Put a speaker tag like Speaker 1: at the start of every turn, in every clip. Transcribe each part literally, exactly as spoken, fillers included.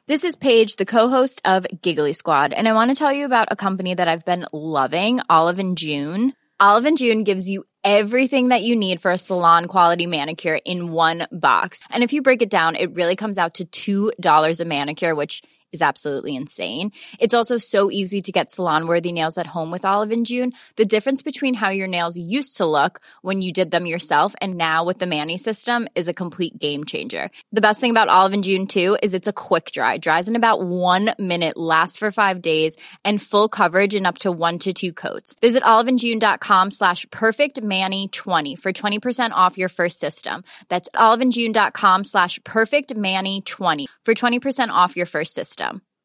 Speaker 1: This is Paige, the co-host of Giggly Squad, and I want to tell you about a company that I've been loving, Olive and June. Olive and June gives you everything that you need for a salon-quality manicure in one box. And if you break it down, it really comes out to two dollars a manicure, which is absolutely insane. It's also so easy to get salon-worthy nails at home with Olive and June. The difference between how your nails used to look when you did them yourself and now with the Mani system is a complete game changer. The best thing about Olive and June, too, is it's a quick dry. Dries in about one minute, lasts for five days, and full coverage in up to one to two coats. Visit oliveandjune.com slash perfectmani20 for twenty percent off your first system. That's oliveandjune.com slash perfectmani20 for twenty percent off your first system.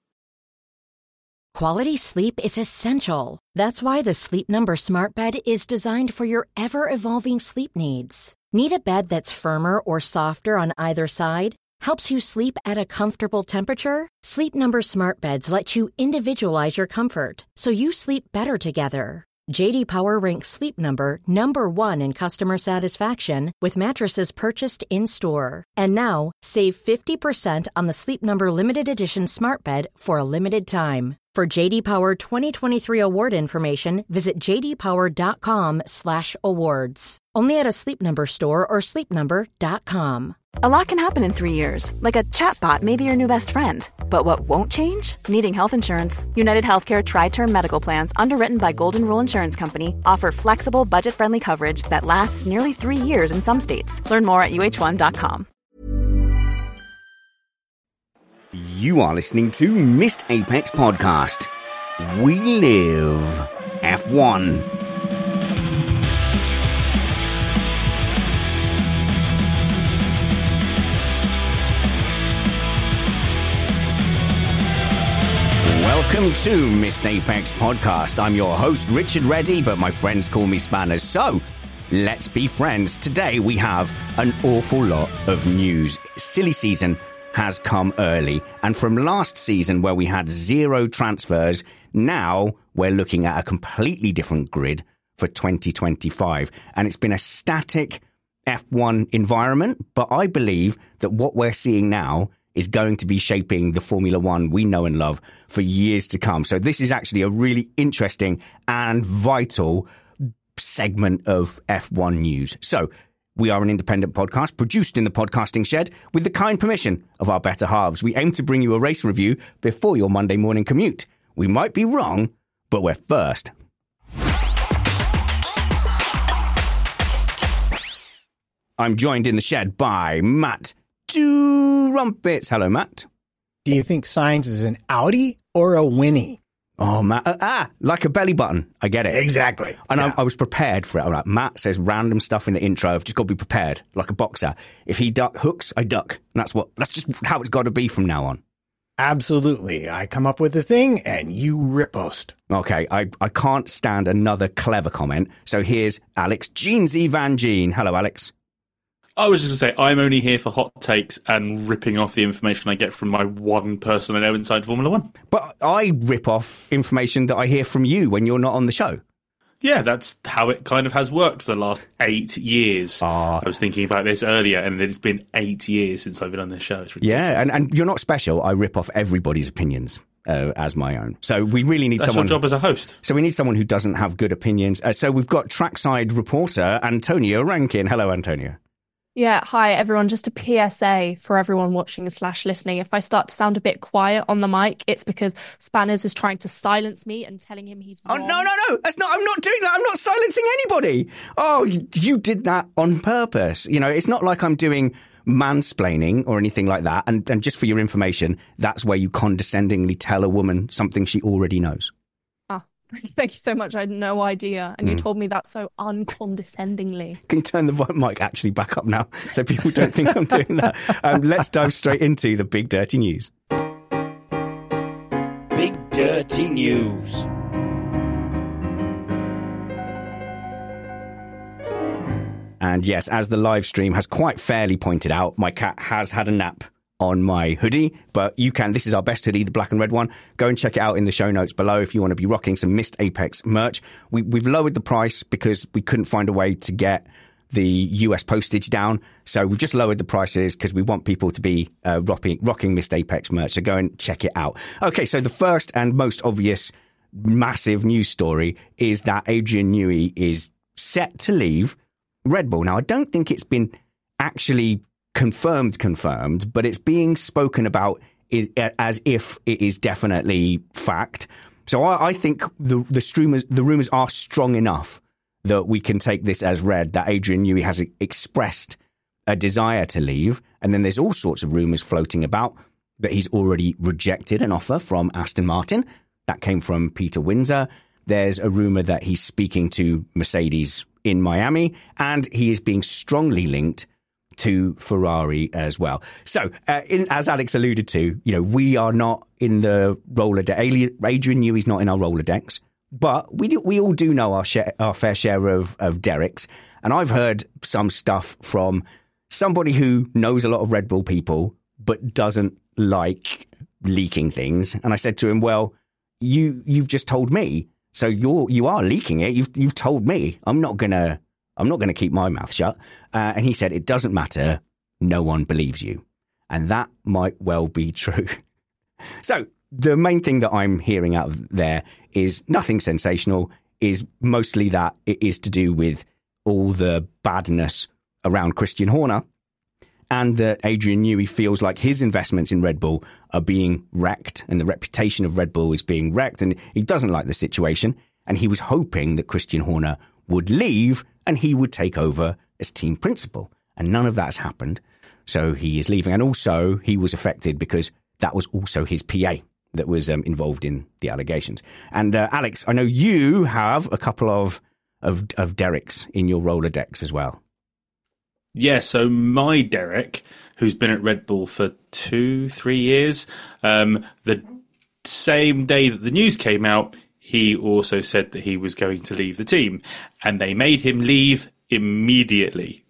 Speaker 2: Quality sleep is essential. That's why the Sleep Number Smart Bed is designed for your ever-evolving sleep needs. Need a bed that's firmer or softer on either side? Helps you sleep at a comfortable temperature? Sleep Number Smart Beds let you individualize your comfort, so you sleep better together. J D Power ranks Sleep Number number one in customer satisfaction with mattresses purchased in-store. And now, save fifty percent on the Sleep Number Limited Edition Smart Bed for a limited time. For J D Power twenty twenty-three award information, visit jdpower.com slash awards. Only at a Sleep Number store or sleep number dot com.
Speaker 3: A lot can happen in three years, like a chatbot may be your new best friend. But what won't change? Needing health insurance. United Healthcare Tri-Term Medical Plans, underwritten by Golden Rule Insurance Company, offer flexible, budget-friendly coverage that lasts nearly three years in some states. Learn more at U H one dot com.
Speaker 4: You are listening to Missed Apex Podcast. We live F one. Welcome to Missed Apex Podcast. I'm your host, Richard Reddy, but my friends call me Spanners. So, let's be friends. Today we have an awful lot of news. Silly season has come early, and from last season where we had zero transfers, now we're looking at a completely different grid for twenty twenty-five, and it's been a static F one environment, but I believe that what we're seeing now is going to be shaping the Formula One we know and love for years to come. So this is actually a really interesting and vital segment of F one news. So we are an independent podcast produced in the podcasting shed with the kind permission of our better halves. We aim to bring you a race review before your Monday morning commute. We might be wrong, but we're first. I'm joined in the shed by Matt Two Rumpets. Hello, Matt.
Speaker 5: Do you think Sainz is an Audi or a Winnie?
Speaker 4: Oh, Matt. Uh, ah, like a belly button. I get it.
Speaker 5: Exactly.
Speaker 4: And
Speaker 5: yeah.
Speaker 4: I, I was prepared for it. I'm like, Matt says random stuff in the intro. I've just got to be prepared, like a boxer. If he duck hooks, I duck. And that's what. That's just how it's got to be from now on.
Speaker 5: Absolutely. I come up with a thing and you riposte.
Speaker 4: Okay. I, I can't stand another clever comment. So here's Alex Jeansy Van Gene. Hello, Alex.
Speaker 6: I was just going to say, I'm only here for hot takes and ripping off the information I get from my one person I know inside Formula One.
Speaker 4: But I rip off information that I hear from you when you're not on the show.
Speaker 6: Yeah, that's how it kind of has worked for the last eight years.
Speaker 4: Uh,
Speaker 6: I was thinking about this earlier, and it's been eight years since I've been on this show. It's ridiculous.
Speaker 4: Yeah, and, and you're not special. I rip off everybody's opinions uh, as my own. So we really need
Speaker 6: that's
Speaker 4: someone...
Speaker 6: That's your job as a host.
Speaker 4: So we need someone who doesn't have good opinions. Uh, so we've got trackside reporter Antonio Rankin. Hello, Antonio.
Speaker 7: Yeah, hi everyone. Just a P S A for everyone watching slash listening. If I start to sound a bit quiet on the mic, it's because Spanners is trying to silence me and telling him he's wrong.
Speaker 4: Oh, no, no, no. That's not, I'm not doing that. I'm not silencing anybody. Oh, you did that on purpose. You know, it's not like I'm doing mansplaining or anything like that. And, and just for your information, that's where you condescendingly tell a woman something she already knows.
Speaker 7: Thank you so much. I had no idea. And
Speaker 4: mm.
Speaker 7: you told me that so uncondescendingly.
Speaker 4: Can you turn the mic actually back up now so people don't think I'm doing that? Um, let's dive straight into the big dirty news. Big dirty news. And yes, as the live stream has quite fairly pointed out, my cat has had a nap on my hoodie, but you can, this is our best hoodie, the black and red one. Go and check it out in the show notes below if you want to be rocking some Missed Apex merch. We, we've lowered the price because we couldn't find a way to get the U S postage down. So we've just lowered the prices because we want people to be uh, rocking, rocking Missed Apex merch. So go and check it out. Okay, so the first and most obvious massive news story is that Adrian Newey is set to leave Red Bull. Now, I don't think it's been actually confirmed, confirmed, but it's being spoken about as if it is definitely fact. So I, I think the the rumors, the rumors are strong enough that we can take this as read that Adrian Newey has expressed a desire to leave. And then there's all sorts of rumors floating about that he's already rejected an offer from Aston Martin. That came from Peter Windsor. There's a rumor that he's speaking to Mercedes in Miami, and he is being strongly linked to Ferrari as well. So, uh, in, as Alex alluded to, you know, we are not in the Rolodex. Adrian Newey's not in our Rolodex, but we do, we all do know our share, our fair share of, of Derek's. And I've heard some stuff from somebody who knows a lot of Red Bull people, but doesn't like leaking things. And I said to him, well, you, you've just told me. So you're, you are leaking it. You've, you've told me. I'm not going to, I'm not going to keep my mouth shut. Uh, and he said, it doesn't matter. No one believes you. And that might well be true. So the main thing that I'm hearing out of there is nothing sensational, is mostly that it is to do with all the badness around Christian Horner, and that Adrian Newey feels like his investments in Red Bull are being wrecked and the reputation of Red Bull is being wrecked. And he doesn't like the situation. And he was hoping that Christian Horner would leave and he would take over as team principal. And none of that has happened. So he is leaving. And also he was affected because that was also his P A that was um, involved in the allegations. And uh, Alex, I know you have a couple of, of, of Derek's in your Rolodex as well.
Speaker 6: Yeah, so my Derek, who's been at Red Bull for two, three years, um, the same day that the news came out, he also said that he was going to leave the team, and they made him leave immediately.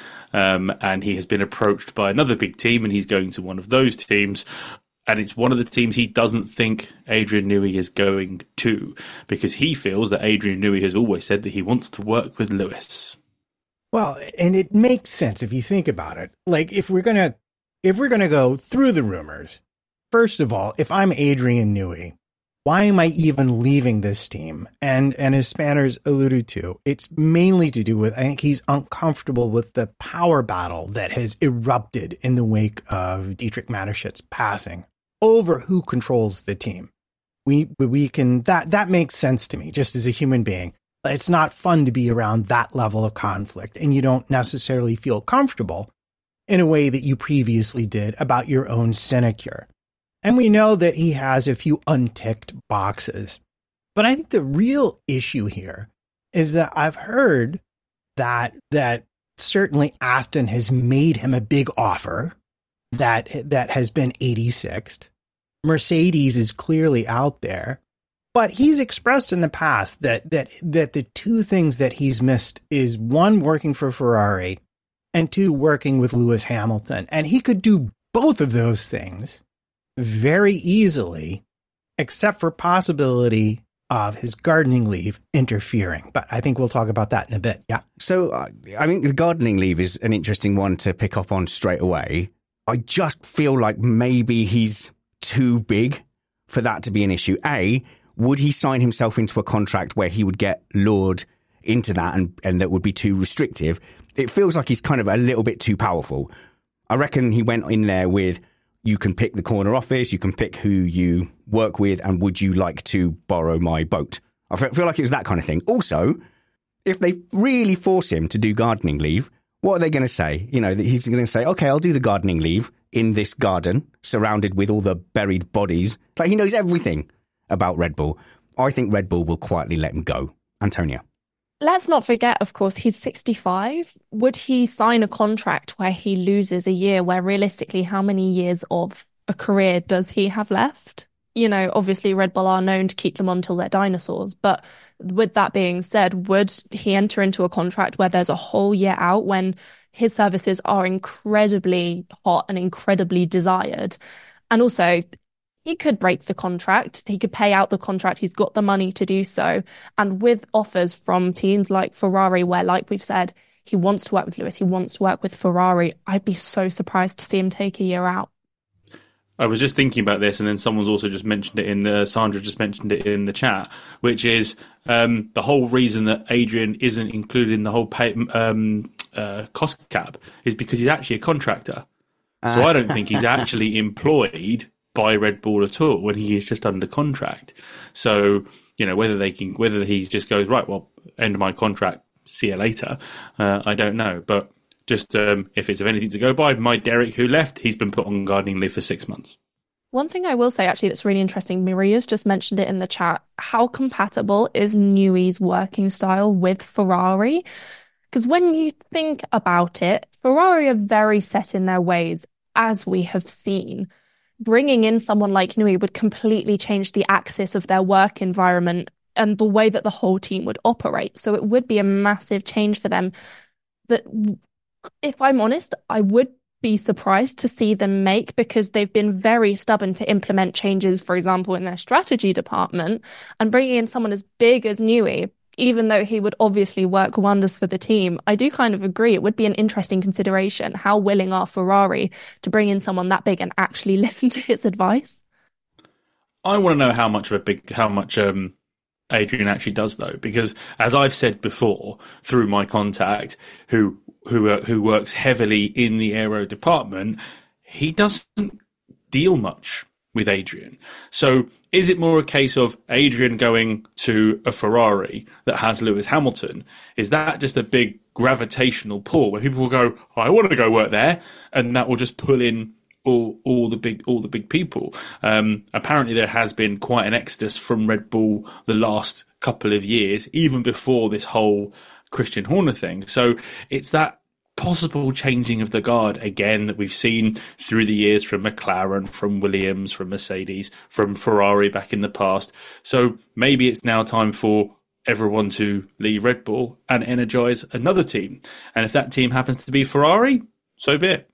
Speaker 6: Um, and he has been approached by another big team, and he's going to one of those teams. And it's one of the teams he doesn't think Adrian Newey is going to, because he feels that Adrian Newey has always said that he wants to work with Lewis.
Speaker 5: Well, and it makes sense if you think about it. Like, if we're gonna, if we're gonna go through the rumors, first of all, if I'm Adrian Newey, why am I even leaving this team? And and as Spanners alluded to, it's mainly to do with, I think he's uncomfortable with the power battle that has erupted in the wake of Dietrich Mateschitz passing over who controls the team. We we can that that makes sense to me just as a human being. It's not fun to be around that level of conflict, and you don't necessarily feel comfortable in a way that you previously did about your own sinecure. And we know that he has a few unticked boxes. But I think the real issue here is that I've heard that that certainly Aston has made him a big offer that that has been eighty-sixth. Mercedes is clearly out there. But he's expressed in the past that that that the two things that he's missed is, one, working for Ferrari, and two, working with Lewis Hamilton. And he could do both of those things very easily, except for possibility of his gardening leave interfering. But I think we'll talk about that in a bit. Yeah.
Speaker 4: So, uh, I mean, the gardening leave is an interesting one to pick up on straight away. I just feel like maybe he's too big for that to be an issue. A, would he sign himself into a contract where he would get lured into that and, and that would be too restrictive? It feels like he's kind of a little bit too powerful. I reckon he went in there with, you can pick the corner office, you can pick who you work with, and would you like to borrow my boat? I feel like it was that kind of thing. Also, if they really force him to do gardening leave, what are they going to say? You know, he's going to say, okay, I'll do the gardening leave in this garden surrounded with all the buried bodies. Like, he knows everything about Red Bull. I think Red Bull will quietly let him go. Antonia.
Speaker 7: Let's not forget, of course, he's sixty-five. Would he sign a contract where he loses a year, where realistically, how many years of a career does he have left? You know, obviously Red Bull are known to keep them on till they're dinosaurs. But with that being said, would he enter into a contract where there's a whole year out when his services are incredibly hot and incredibly desired? And also, he could break the contract. He could pay out the contract. He's got the money to do so. And with offers from teams like Ferrari, where, like we've said, He wants to work with Lewis. He wants to work with Ferrari. I'd be so surprised to see him take a year out.
Speaker 6: I was just thinking about this, and then someone's also just mentioned it in the, Sandra just mentioned it in the chat, which is um, the whole reason that Adrian isn't included in the whole pay, um, uh, cost cap is because he's actually a contractor. So I don't think he's actually employed by Red Bull at all when he is just under contract. So, you know, whether they can, whether he just goes, right, well, end of my contract, see you later, uh, I don't know. But just um, if it's of anything to go by, my Derek who left, he's been put on gardening leave for six months.
Speaker 7: One thing I will say, actually, that's really interesting, Maria's just mentioned it in the chat. How compatible is Newey's working style with Ferrari? Because when you think about it, Ferrari are very set in their ways, as we have seen. Bringing in someone like Newey would completely change the axis of their work environment and the way that the whole team would operate. So it would be a massive change for them that, if I'm honest, I would be surprised to see them make, because they've been very stubborn to implement changes, for example, in their strategy department. And bringing in someone as big as Newey, even though he would obviously work wonders for the team, I do kind of agree it would be an interesting consideration. How willing are Ferrari to bring in someone that big and actually listen to his advice?
Speaker 6: I want to know how much of a big, how much um, Adrian actually does, though, because as I've said before, through my contact, who who uh, who works heavily in the aero department, he doesn't deal much with Adrian. So is it more a case of Adrian going to a Ferrari that has Lewis Hamilton? Is that just a big gravitational pull where people will go, oh, I want to go work there, and that will just pull in all all the big all the big people? Um, apparently there has been quite an exodus from Red Bull the last couple of years, even before this whole Christian Horner thing. So it's that possible changing of the guard again that we've seen through the years from McLaren, from Williams, from Mercedes, from Ferrari back in the past. So maybe it's now time for everyone to leave Red Bull and energize another team. And if that team happens to be Ferrari, so be it.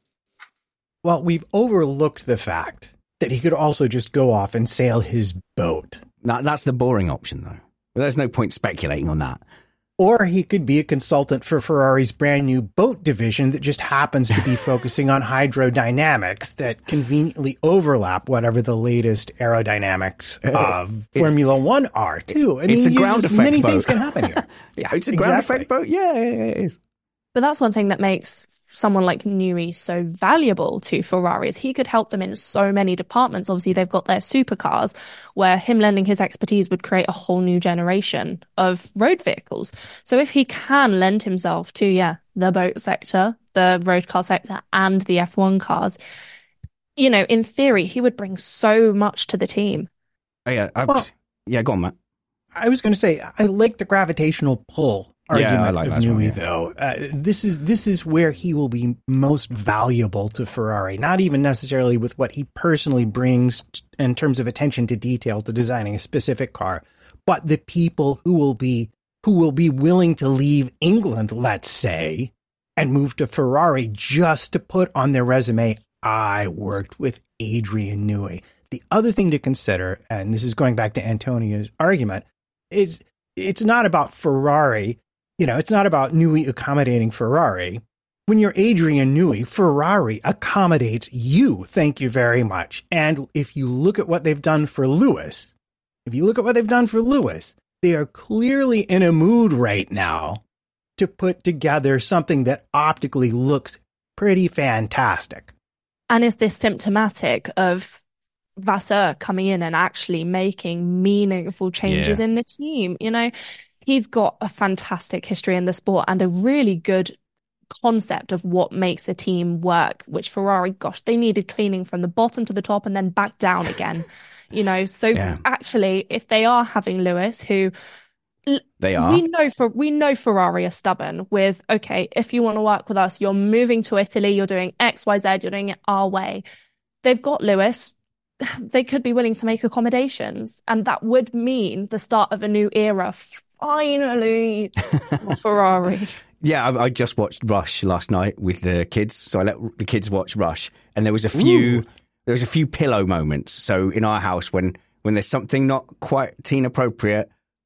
Speaker 5: Well, we've overlooked the fact that he could also just go off and sail his boat.
Speaker 4: No, that's the boring option, though. There's no point speculating on that.
Speaker 5: Or he could be a consultant for Ferrari's brand new boat division that just happens to be focusing on hydrodynamics that conveniently overlap whatever the latest aerodynamics of it's, Formula One are, too. I
Speaker 4: it's
Speaker 5: mean,
Speaker 4: a ground
Speaker 5: just,
Speaker 4: effect
Speaker 5: many
Speaker 4: boat.
Speaker 5: things can happen here.
Speaker 4: Yeah, it's a exactly. ground effect boat. Yeah, it is.
Speaker 7: But that's one thing that makes someone like Newey so valuable to Ferrari, is he could help them in so many departments. Obviously, they've got their supercars, where him lending his expertise would create a whole new generation of road vehicles. So if he can lend himself to, yeah, the boat sector, the road car sector, and the F one cars, you know, in theory, he would bring so much to the team.
Speaker 4: Oh, yeah, I've,
Speaker 5: well,
Speaker 4: yeah, go on, Matt.
Speaker 5: I was going to say, I like the gravitational pull argument
Speaker 4: yeah, like
Speaker 5: of Newey, well, yeah. though. Uh, this is this is where he will be most valuable to Ferrari, not even necessarily with what he personally brings t- in terms of attention to detail to designing a specific car, but the people who will be who will be willing to leave England, let's say, and move to Ferrari just to put on their resume, I worked with Adrian Newey. The other thing to consider, and this is going back to Antonia's argument, is it's not about Ferrari. You know, it's not about Newey accommodating Ferrari. When you're Adrian Newey, Ferrari accommodates you. Thank you very much. And if you look at what they've done for Lewis, if you look at what they've done for Lewis, they are clearly in a mood right now to put together something that optically looks pretty fantastic.
Speaker 7: And is this symptomatic of Vasseur coming in and actually making meaningful changes yeah. in the team? You know, he's got a fantastic history in the sport and a really good concept of what makes a team work, which Ferrari, gosh, they needed cleaning from the bottom to the top and then back down again. You know, so yeah. actually, if they are having Lewis, who
Speaker 4: they are,
Speaker 7: we know for we know Ferrari are stubborn with, okay, if you want to work with us, you're moving to Italy, you're doing X, Y, Z, you're doing it our way. They've got Lewis. They could be willing to make accommodations, and that would mean the start of a new era. Finally, for Ferrari.
Speaker 4: Yeah, I, I just watched Rush last night with the kids, so I let the kids watch Rush, and there was a few. Ooh. There was a few pillow moments. So in our house, when when there's something not quite teen appropriate,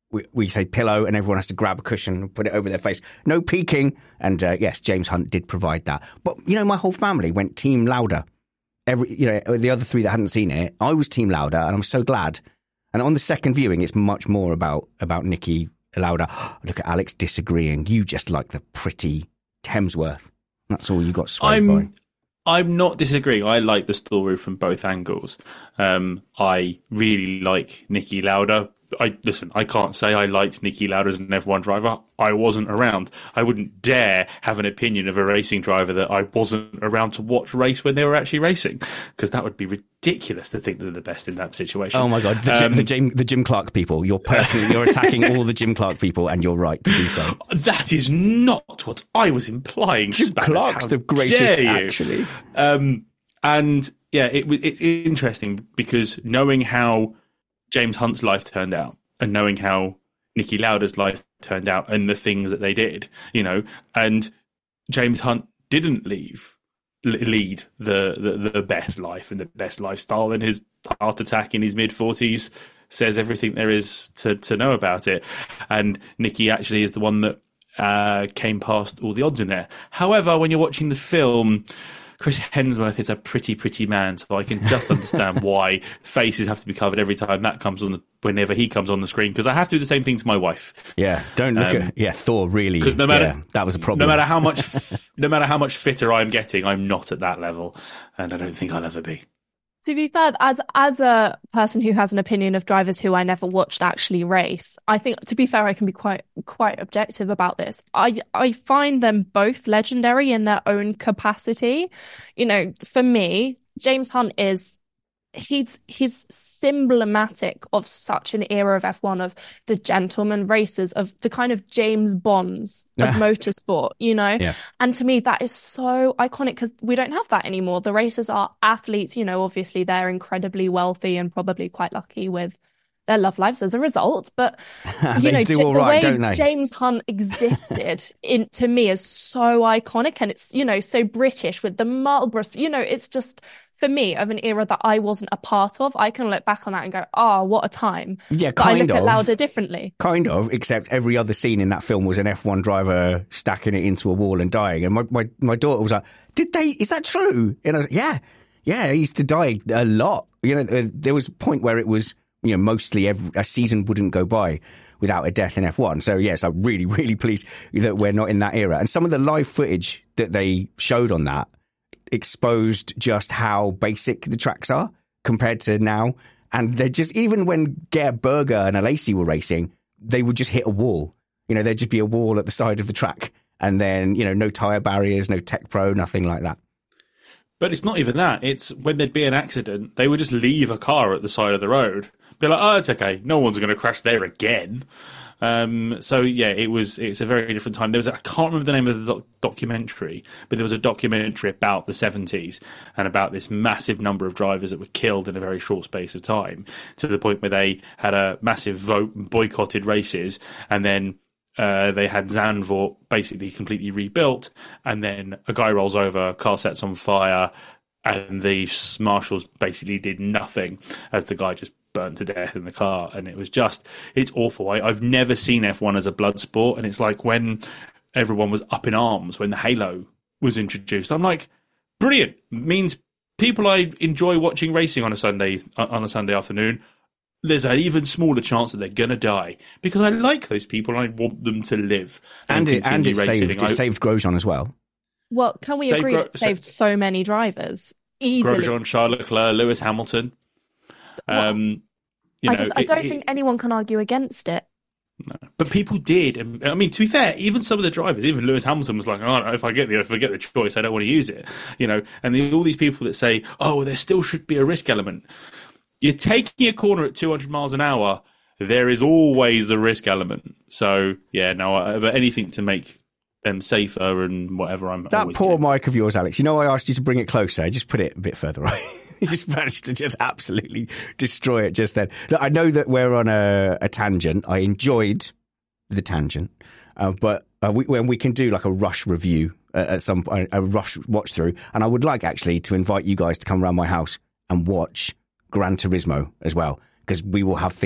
Speaker 4: we, we say pillow and everyone has to grab a cushion and put it over their face. No peeking. And uh, yes, James Hunt did provide that. But, you know, my whole family went Team Lauda. Every, you know, the other three that hadn't seen it, I was Team Lauda, and I'm so glad. And on the second viewing, it's much more about, about Niki Lauda. Look at Alex disagreeing. You just like the pretty Hemsworth. That's all you got swayed by.
Speaker 6: I'm not disagreeing. I like the story from both angles. Um, I really like Niki Lauda. I listen, I can't say I liked Niki Lauda as an F one driver. I wasn't around. I wouldn't dare have an opinion of a racing driver that I wasn't around to watch race when they were actually racing, because that would be ridiculous to think they're the best in that situation.
Speaker 4: Oh my God, the, um, Jim, the, Jim, the Jim Clark people. You're personally, you're attacking all the Jim Clark people, and you're right to do so.
Speaker 6: That is not what I was implying.
Speaker 4: Jim
Speaker 6: Spanners.
Speaker 4: Clark's
Speaker 6: How
Speaker 4: the greatest,
Speaker 6: you?
Speaker 4: actually.
Speaker 6: Um, and yeah, it, it's interesting because knowing how James Hunt's life turned out, and knowing how Niki Lauda's life turned out, and the things that they did, you know, and James Hunt didn't leave lead the, the the best life and the best lifestyle, and his heart attack in his mid forties says everything there is to to know about it. And Niki actually is the one that uh, came past all the odds in there. However, when you're watching the film, Chris Hemsworth is a pretty, pretty man, so I can just understand why faces have to be covered every time that comes on, the, whenever he comes on the screen, because I have to do the same thing to my wife.
Speaker 4: Yeah, don't look um, at yeah Thor really.
Speaker 6: Because no matter
Speaker 4: yeah, that was a problem.
Speaker 6: No matter how much, no matter how much fitter I'm getting, I'm not at that level, and I don't think I'll ever be.
Speaker 7: To be fair, as as a person who has an opinion of drivers who I never watched actually race, I think, to be fair, I can be quite quite objective about this. I I find them both legendary in their own capacity. You know, for me, James Hunt is he's he's emblematic of such an era of F one, of the gentleman racers, of the kind of James Bonds of motorsport, you know?
Speaker 4: Yeah.
Speaker 7: And to me, that is so iconic because we don't have that anymore. The racers are athletes, you know, obviously they're incredibly wealthy and probably quite lucky with their love lives as a result. But, you know,
Speaker 4: do
Speaker 7: j-
Speaker 4: all
Speaker 7: the
Speaker 4: right,
Speaker 7: way
Speaker 4: don't they?
Speaker 7: James Hunt existed in to me is so iconic, and it's, you know, so British with the Marlborough, you know, it's just, for me, of an era that I wasn't a part of. I can look back on that and go, oh, what a time.
Speaker 4: Yeah,
Speaker 7: but
Speaker 4: kind
Speaker 7: I look
Speaker 4: of.
Speaker 7: at Lauda differently.
Speaker 4: Kind of, except every other scene in that film was an F one driver stacking it into a wall and dying. And my, my, my daughter was like, did they, is that true? And I was like, yeah, yeah, he used to die a lot. You know, there was a point where it was, you know, mostly every, a season wouldn't go by without a death in F one. So yes, I'm really, really pleased that we're not in that era. And some of the live footage that they showed on that exposed just how basic the tracks are compared to now. And they're just, even when Gerd Berger and Alesi were racing, they would just hit a wall. You know, there'd just be a wall at the side of the track. And then, you know, no tyre barriers, no Tech Pro, nothing like that.
Speaker 6: But it's not even that. It's when there'd be an accident, they would just leave a car at the side of the road. Be like, oh, it's okay. No one's going to crash there again. Um, so yeah, it was. It's a very different time. There was, I can't remember the name of the doc- documentary, but there was a documentary about the seventies and about this massive number of drivers that were killed in a very short space of time, to the point where they had a massive vote and boycotted races, and then uh, they had Zandvoort basically completely rebuilt, and then a guy rolls over, car sets on fire, and the marshals basically did nothing as the guy just burnt to death in the car. And it was just, it's awful. I, I've never seen F one as a blood sport, and it's like when everyone was up in arms when the Halo was introduced. I'm like, brilliant. It means people I enjoy watching racing on a Sunday on a Sunday afternoon, there's an even smaller chance that they're gonna die, because I like those people and I want them to live.
Speaker 4: And, and it and it saved it
Speaker 6: I,
Speaker 4: saved Grosjean as well.
Speaker 7: Well, can we
Speaker 6: Save
Speaker 7: agree
Speaker 6: Gro-
Speaker 7: it saved so many drivers easily?
Speaker 6: Grosjean, Charles Leclerc, Lewis Hamilton. Um, you
Speaker 7: I
Speaker 6: know,
Speaker 7: just I don't
Speaker 6: it,
Speaker 7: think anyone can argue against it.
Speaker 6: No. But people did. I mean, to be fair, even some of the drivers, even Lewis Hamilton was like, oh, if I get the if I get the choice, I don't want to use it. You know, and the, all these people that say, oh, well, there still should be a risk element. You're taking a corner at two hundred miles an hour. There is always a risk element. So yeah, no, I, but anything to make them safer and whatever. I'm
Speaker 4: that poor getting. mic of yours, Alex. You know, I asked you to bring it closer. Just put it a bit further away. He just managed to just absolutely destroy it just then. Look, I know that we're on a, a tangent. I enjoyed the tangent, uh, but uh, we, when we can do like a rush review uh, at some point, a rush watch through, and I would like actually to invite you guys to come around my house and watch Gran Turismo as well, because we will have things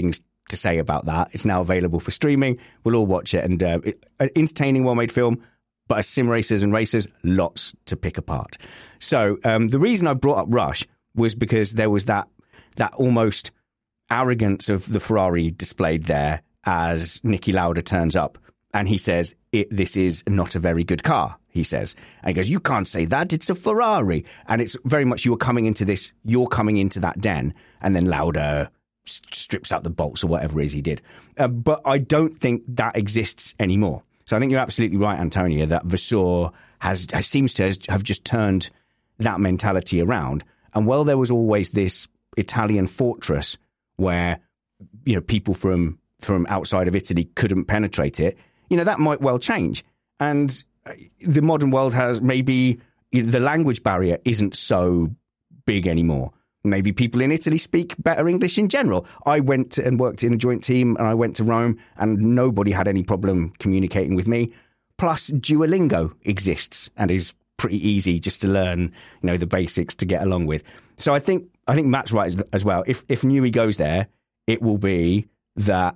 Speaker 4: to say about that. It's now available for streaming. We'll all watch it. And uh, it, an entertaining, well-made film, but as sim racers and racers, lots to pick apart. So um, the reason I brought up Rush was because there was that that almost arrogance of the Ferrari displayed there as Niki Lauda turns up. And he says, it, this is not a very good car, he says. And he goes, you can't say that, it's a Ferrari. And it's very much you're coming into this, you're coming into that den. And then Lauda strips out the bolts or whatever it is he did. Uh, but I don't think that exists anymore. So I think you're absolutely right, Antonia, that Vasseur has, has seems to have just turned that mentality around. And while there was always this Italian fortress where, you know, people from, from outside of Italy couldn't penetrate it, you know, that might well change. And the modern world has maybe you know, the language barrier isn't so big anymore. Maybe people in Italy speak better English in general. I went and worked in a joint team and I went to Rome and nobody had any problem communicating with me. Plus, Duolingo exists and is pretty easy just to learn, you know, the basics to get along with. So I think I think Matt's right as, as well. If if Newey goes there, it will be that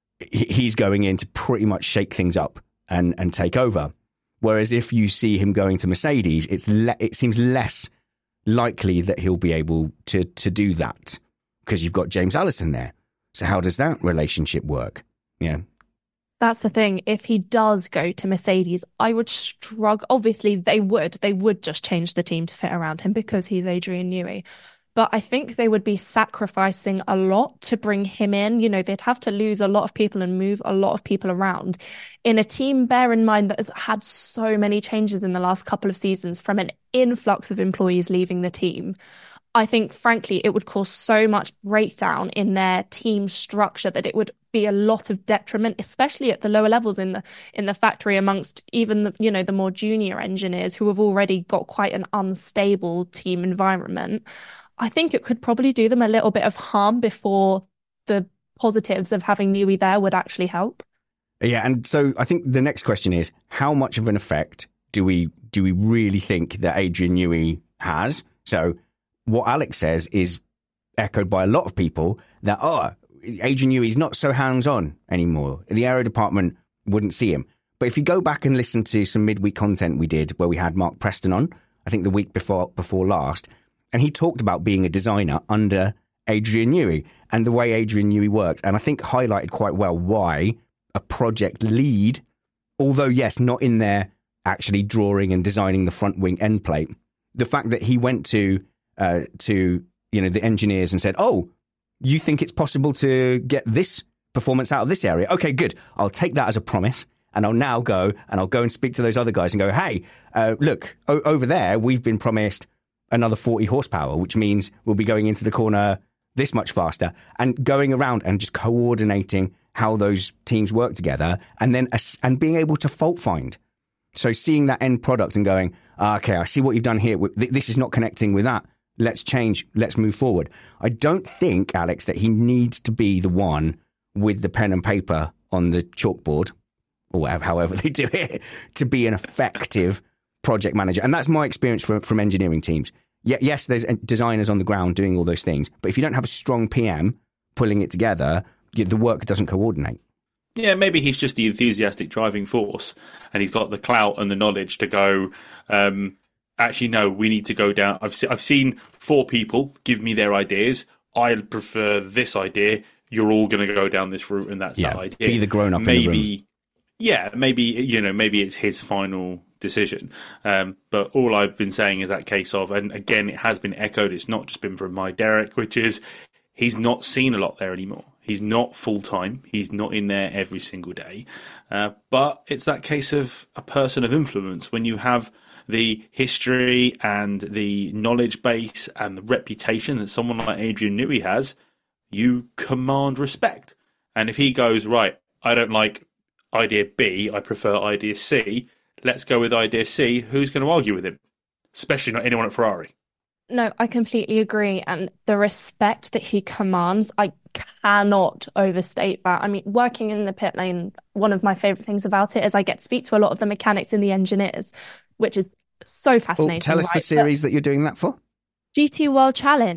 Speaker 4: he's going in to pretty much shake things up and, and take over. Whereas if you see him going to Mercedes, it's le- it seems less likely that he'll be able to to do that because you've got James Allison there. So how does that relationship work? Yeah.
Speaker 7: That's the thing. If he does go to Mercedes, I would struggle. Obviously, they would. They would just change the team to fit around him because he's Adrian Newey. But I think they would be sacrificing a lot to bring him in. You know, they'd have to lose a lot of people and move a lot of people around in a team, bear in mind, that has had so many changes in the last couple of seasons from an influx of employees leaving the team. I think, frankly, it would cause so much breakdown in their team structure that it would be a lot of detriment, especially at the lower levels in the in the factory amongst even, the, you know, the more junior engineers who have already got quite an unstable team environment. I think it could probably do them a little bit of harm before the positives of having Newey there would actually help.
Speaker 4: Yeah, and so I think the next question is, how much of an effect do we do we really think that Adrian Newey has? So what Alex says is echoed by a lot of people that, oh, Adrian Newey's not so hands-on anymore. The aero department wouldn't see him. But if you go back and listen to some midweek content we did where we had Mark Preston on, I think the week before before last, and he talked about being a designer under Adrian Newey and the way Adrian Newey worked. And I think highlighted quite well why a project lead, although, yes, not in there actually drawing and designing the front wing end plate, the fact that he went to, uh, to you know, the engineers and said, oh, you think it's possible to get this performance out of this area? Okay, good. I'll take that as a promise. And I'll now go and I'll go and speak to those other guys and go, hey, uh, look, o- over there, we've been promised another forty horsepower, which means we'll be going into the corner this much faster, and going around and just coordinating how those teams work together, and then and being able to fault find. So seeing that end product and going, ah, okay, I see what you've done here. This is not connecting with that. Let's change. Let's move forward. I don't think, Alex, that he needs to be the one with the pen and paper on the chalkboard, or whatever, however they do it, to be an effective project manager. And that's my experience from, from engineering teams. Yeah, yes, there's designers on the ground doing all those things, but if you don't have a strong P M pulling it together, the work doesn't coordinate.
Speaker 6: Yeah, maybe he's just the enthusiastic driving force and he's got the clout and the knowledge to go, um, actually, no, we need to go down. I've, se- I've seen four people give me their ideas. I prefer this idea. You're all going to go down this route, and that's
Speaker 4: yeah,
Speaker 6: that idea.
Speaker 4: Be the grown-up
Speaker 6: maybe,
Speaker 4: in the room.
Speaker 6: Yeah, maybe, you know, maybe it's his final decision. Um, but all I've been saying is that case of, and again, it has been echoed, it's not just been from my Derek, which is he's not seen a lot there anymore. He's not full-time. He's not in there every single day. Uh, but it's that case of a person of influence. When you have the history and the knowledge base and the reputation that someone like Adrian Newey has, you command respect. And if he goes, right, I don't like idea B, I prefer idea C, let's go with idea C, who's going to argue with him? Especially not anyone at Ferrari.
Speaker 7: No, I completely agree. And the respect that he commands, I cannot overstate that. I mean, working in the pit lane, one of my favourite things about it is I get to speak to a lot of the mechanics and the engineers, which is so fascinating.
Speaker 4: Well, tell us
Speaker 7: right?
Speaker 4: the series
Speaker 7: but
Speaker 4: that you're doing that for.
Speaker 7: G T World Challenge.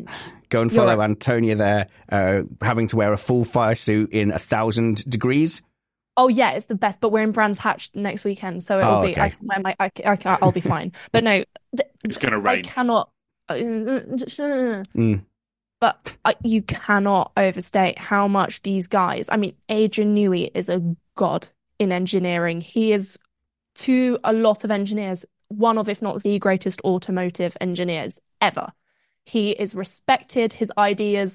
Speaker 4: Go and
Speaker 7: You're
Speaker 4: follow
Speaker 7: right.
Speaker 4: Antonia there, uh, having to wear a full fire suit in a thousand degrees.
Speaker 7: Oh yeah, it's the best. But we're in Brands Hatch next weekend, so it'll
Speaker 4: Oh,
Speaker 7: be.
Speaker 4: okay.
Speaker 7: I can wear my. I, I, I'll be fine. But no, d-
Speaker 6: It's going to
Speaker 7: I
Speaker 6: rain.
Speaker 7: cannot.
Speaker 4: Mm.
Speaker 7: But uh, you cannot overstate how much these guys. I mean, Adrian Newey is a god in engineering. He is, to a lot of engineers, one of, if not the greatest automotive engineers ever. He is respected. His ideas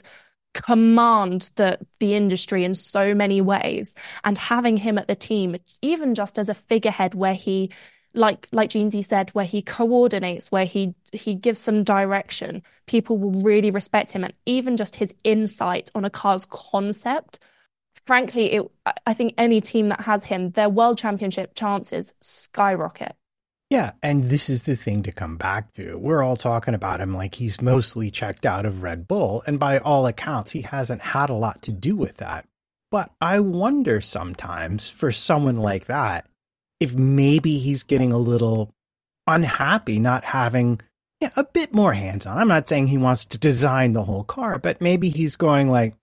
Speaker 7: command the the industry in so many ways. And having him at the team, even just as a figurehead, where he, like like Jeansy said, where he coordinates, where he he gives some direction, people will really respect him. And even just his insight on a car's concept, frankly, it, I think any team that has him, their world championship chances skyrocket.
Speaker 5: Yeah, and this is the thing to come back to. We're all talking about him like he's mostly checked out of Red Bull, and by all accounts, he hasn't had a lot to do with that. But I wonder sometimes, for someone like that, if maybe he's getting a little unhappy not having yeah, a bit more hands-on. I'm not saying he wants to design the whole car, but maybe he's going like,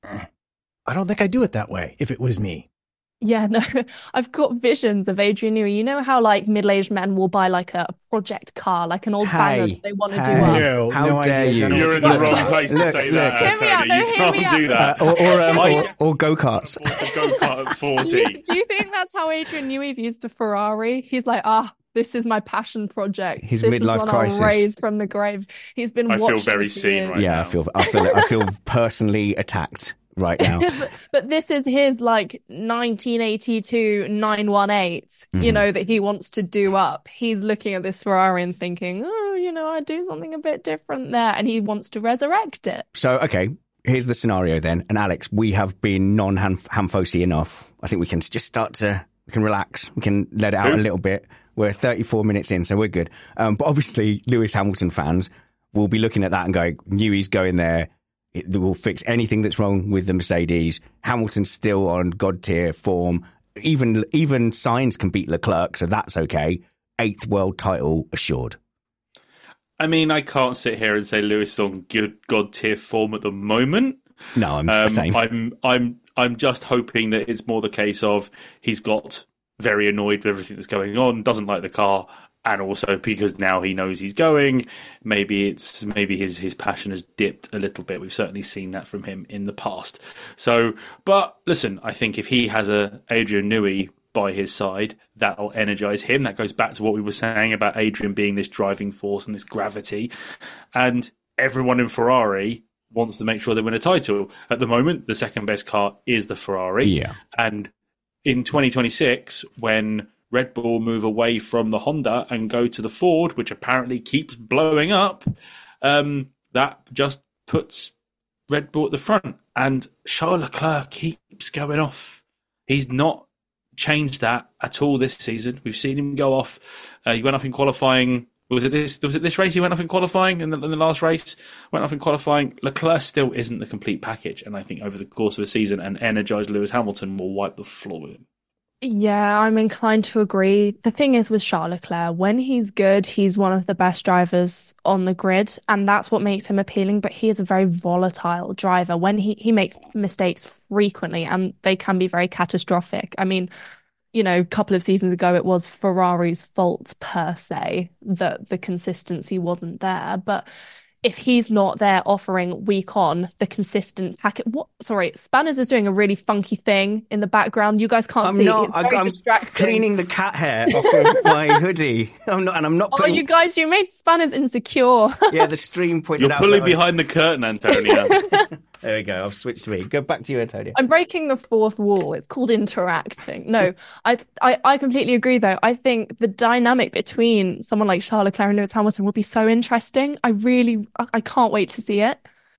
Speaker 5: I don't think I'd do it that way if it was me.
Speaker 7: Yeah, no, I've got visions of Adrian Newey. You know how like middle-aged men will buy like a project car, like an old
Speaker 4: Hey,
Speaker 7: banger that they want to
Speaker 4: hey.
Speaker 7: do up.
Speaker 5: No,
Speaker 4: How
Speaker 5: no
Speaker 4: dare
Speaker 5: idea.
Speaker 4: you.
Speaker 5: Don't know
Speaker 6: You're
Speaker 5: what
Speaker 6: in the
Speaker 5: you're
Speaker 6: wrong
Speaker 5: about.
Speaker 6: place to
Speaker 4: Look,
Speaker 6: say
Speaker 4: look.
Speaker 6: that,
Speaker 7: Hear me out,
Speaker 6: Antonio.
Speaker 7: no,
Speaker 6: You
Speaker 7: hear me
Speaker 6: can't
Speaker 7: out.
Speaker 6: do that.
Speaker 4: Uh, or or, um,
Speaker 6: I-
Speaker 4: or, or go-karts.
Speaker 6: A go-kart at forty.
Speaker 7: You- do you think that's how Adrian Newey views the Ferrari? He's like, ah, this is my passion project.
Speaker 4: His
Speaker 7: this
Speaker 4: midlife
Speaker 7: is one
Speaker 4: crisis.
Speaker 7: I'll raise from the grave. He's been
Speaker 6: I feel
Speaker 7: watching
Speaker 6: very
Speaker 7: for
Speaker 6: seen
Speaker 7: years.
Speaker 6: right
Speaker 4: Yeah,
Speaker 6: now.
Speaker 4: I feel I feel I feel personally attacked right now.
Speaker 7: but, but this is his like nineteen eighty-two nine one eight, you
Speaker 4: Mhm.
Speaker 7: know, that he wants to do up. He's looking at this Ferrari and thinking, oh, you know, I'd do something a bit different there. And he wants to resurrect it.
Speaker 4: So, okay, here's the scenario then. And Alex, we have been non-Hamfosi enough. I think we can just start to, we can relax. We can let it out
Speaker 6: Who?
Speaker 4: a little bit. We're thirty-four minutes in, so we're good. Um, but obviously, Lewis Hamilton fans will be looking at that and going, Newey's going there. It will fix anything that's wrong with the Mercedes. Hamilton's still on God tier form. Even even Sainz can beat Leclerc, so that's okay. Eighth world title assured.
Speaker 6: I mean, I can't sit here and say Lewis is on good God tier form at the moment.
Speaker 4: No, I'm
Speaker 6: Um,
Speaker 4: the same.
Speaker 6: I'm I'm I'm just hoping that it's more the case of he's got very annoyed with everything that's going on, doesn't like the car, and also because now he knows he's going, maybe it's maybe his his passion has dipped a little bit. We've certainly seen that from him in the past. So, but listen, I think if he has a Adrian Newey by his side, that'll energize him. That goes back to what we were saying about Adrian being this driving force and this gravity, and everyone in Ferrari wants to make sure they win a title. At the moment, the second best car is the Ferrari.
Speaker 4: Yeah.
Speaker 6: And in twenty twenty-six, when Red Bull move away from the Honda and go to the Ford, which apparently keeps blowing up, um, that just puts Red Bull at the front. And Charles Leclerc keeps going off. He's not changed that at all this season. We've seen him go off. Uh, he went off in qualifying. Was it this? Was it this race? He went off in qualifying in the, in the last race. Went off in qualifying. Leclerc still isn't the complete package, and I think over the course of a season, an energized Lewis Hamilton will wipe the floor with him.
Speaker 7: Yeah, I'm inclined to agree. The thing is with Charles Leclerc, when he's good, he's one of the best drivers on the grid, and that's what makes him appealing. But he is a very volatile driver. When he, he makes mistakes frequently, and they can be very catastrophic. I mean, you know, a couple of seasons ago, it was Ferrari's fault per se that the consistency wasn't there. But if he's not there offering week on the consistent packet, what? Sorry, Spanners is doing a really funky thing in the background. You guys can't
Speaker 4: I'm
Speaker 7: see.
Speaker 4: not.
Speaker 7: It's
Speaker 4: I-
Speaker 7: very
Speaker 4: I'm
Speaker 7: distracting.
Speaker 4: cleaning the cat hair off of my hoodie. I'm not, and I'm not
Speaker 7: Oh,
Speaker 4: putting.
Speaker 7: you guys, you made Spanners insecure.
Speaker 4: Yeah, the stream pointed
Speaker 6: You're
Speaker 4: out.
Speaker 6: pulling
Speaker 4: that I-
Speaker 6: behind the curtain, Antonio.
Speaker 4: There we go. I've switched to me. Go back to you, Antonio.
Speaker 7: I'm breaking the fourth wall. It's called interacting. No, I, I I completely agree, though. I think the dynamic between someone like Charles Leclerc and Lewis Hamilton will be so interesting. I really, I, I can't wait to see it.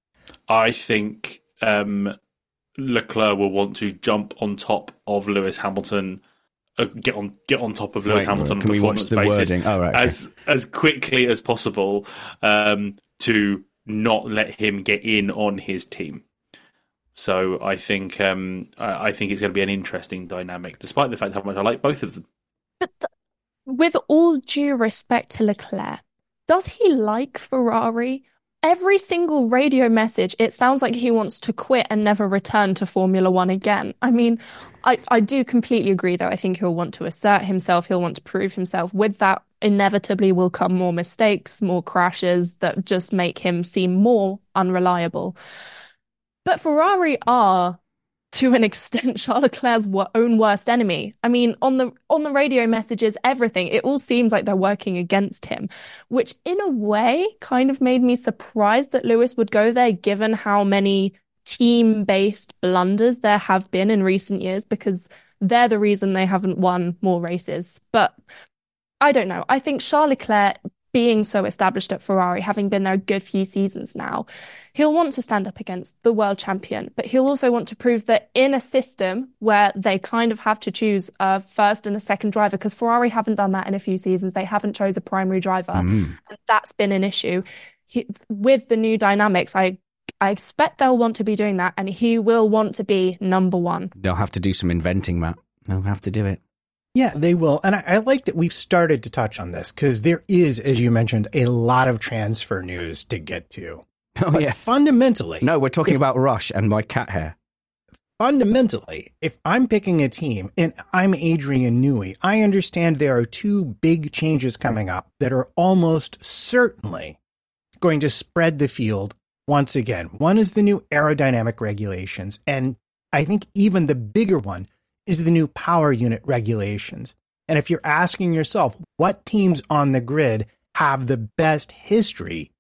Speaker 6: I think um, Leclerc will want to jump on top of Lewis Hamilton, uh, get on get on top of Lewis
Speaker 4: Wait,
Speaker 6: Hamilton
Speaker 4: can
Speaker 6: on a
Speaker 4: we watch
Speaker 6: performance
Speaker 4: the
Speaker 6: basis
Speaker 4: wording? Oh, right, okay.
Speaker 6: as as quickly as possible um, to not let him get in on his team. So I think um, I, I think it's going to be an interesting dynamic, despite the fact how much I like both of them.
Speaker 7: But with all due respect to Leclerc, does he like Ferrari? every single radio message, it sounds like he wants to quit and never return to Formula One again. I mean, I, I do completely agree, though. I think he'll want to assert himself. He'll want to prove himself. With that, inevitably will come more mistakes, more crashes that just make him seem more unreliable. But Ferrari are, to an extent, Charles Leclerc's own worst enemy. I mean, on the on the radio messages, everything, it all seems like they're working against him, which in a way kind of made me surprised that Lewis would go there, given how many team-based blunders there have been in recent years, because they're the reason they haven't won more races. But I don't know. I think Charles Leclerc, being so established at Ferrari, having been there a good few seasons now, he'll want to stand up against the world champion, but he'll also want to prove that in a system where they kind of have to choose a first and a second driver, because Ferrari haven't done that in a few seasons. They haven't chose a primary driver, mm. and that's been an issue. He, with the new dynamics, I I expect they'll want to be doing that, and he will want to be number one.
Speaker 4: They'll have to do some inventing, Matt. They'll have to do it.
Speaker 5: Yeah, they will. And I, I like that we've started to touch on this, because there is, as you mentioned, a lot of transfer news to get to.
Speaker 4: Oh,
Speaker 5: but
Speaker 4: yeah.
Speaker 5: Fundamentally...
Speaker 4: No, we're talking
Speaker 5: if,
Speaker 4: about Rush and my cat hair.
Speaker 5: Fundamentally, if I'm picking a team and I'm Adrian Newey, I understand there are two big changes coming up that are almost certainly going to spread the field once again. One is the new aerodynamic regulations, and I think even the bigger one is the new power unit regulations. And if you're asking yourself what teams on the grid have the best history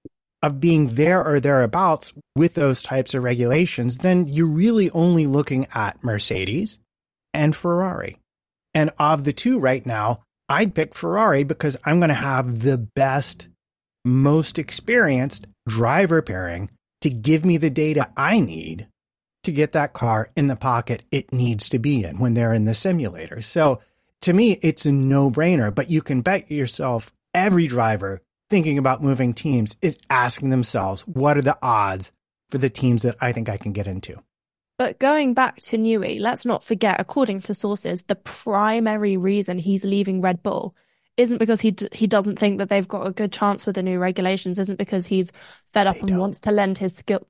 Speaker 5: of being there or thereabouts with those types of regulations, then you're really only looking at Mercedes and Ferrari. And of the two right now, I'd pick Ferrari because I'm going to have the best, most experienced driver pairing to give me the data I need to get that car in the pocket it needs to be in when they're in the simulator. So to me, it's a no-brainer, but you can bet yourself every driver thinking about moving teams is asking themselves, what are the odds for the teams that I think I can get into?
Speaker 7: But going back to Newey, let's not forget, according to sources, the primary reason he's leaving Red Bull isn't because he d- he doesn't think that they've got a good chance with the new regulations, isn't because he's fed up
Speaker 5: They
Speaker 7: and
Speaker 5: don't.
Speaker 7: wants to lend his skill.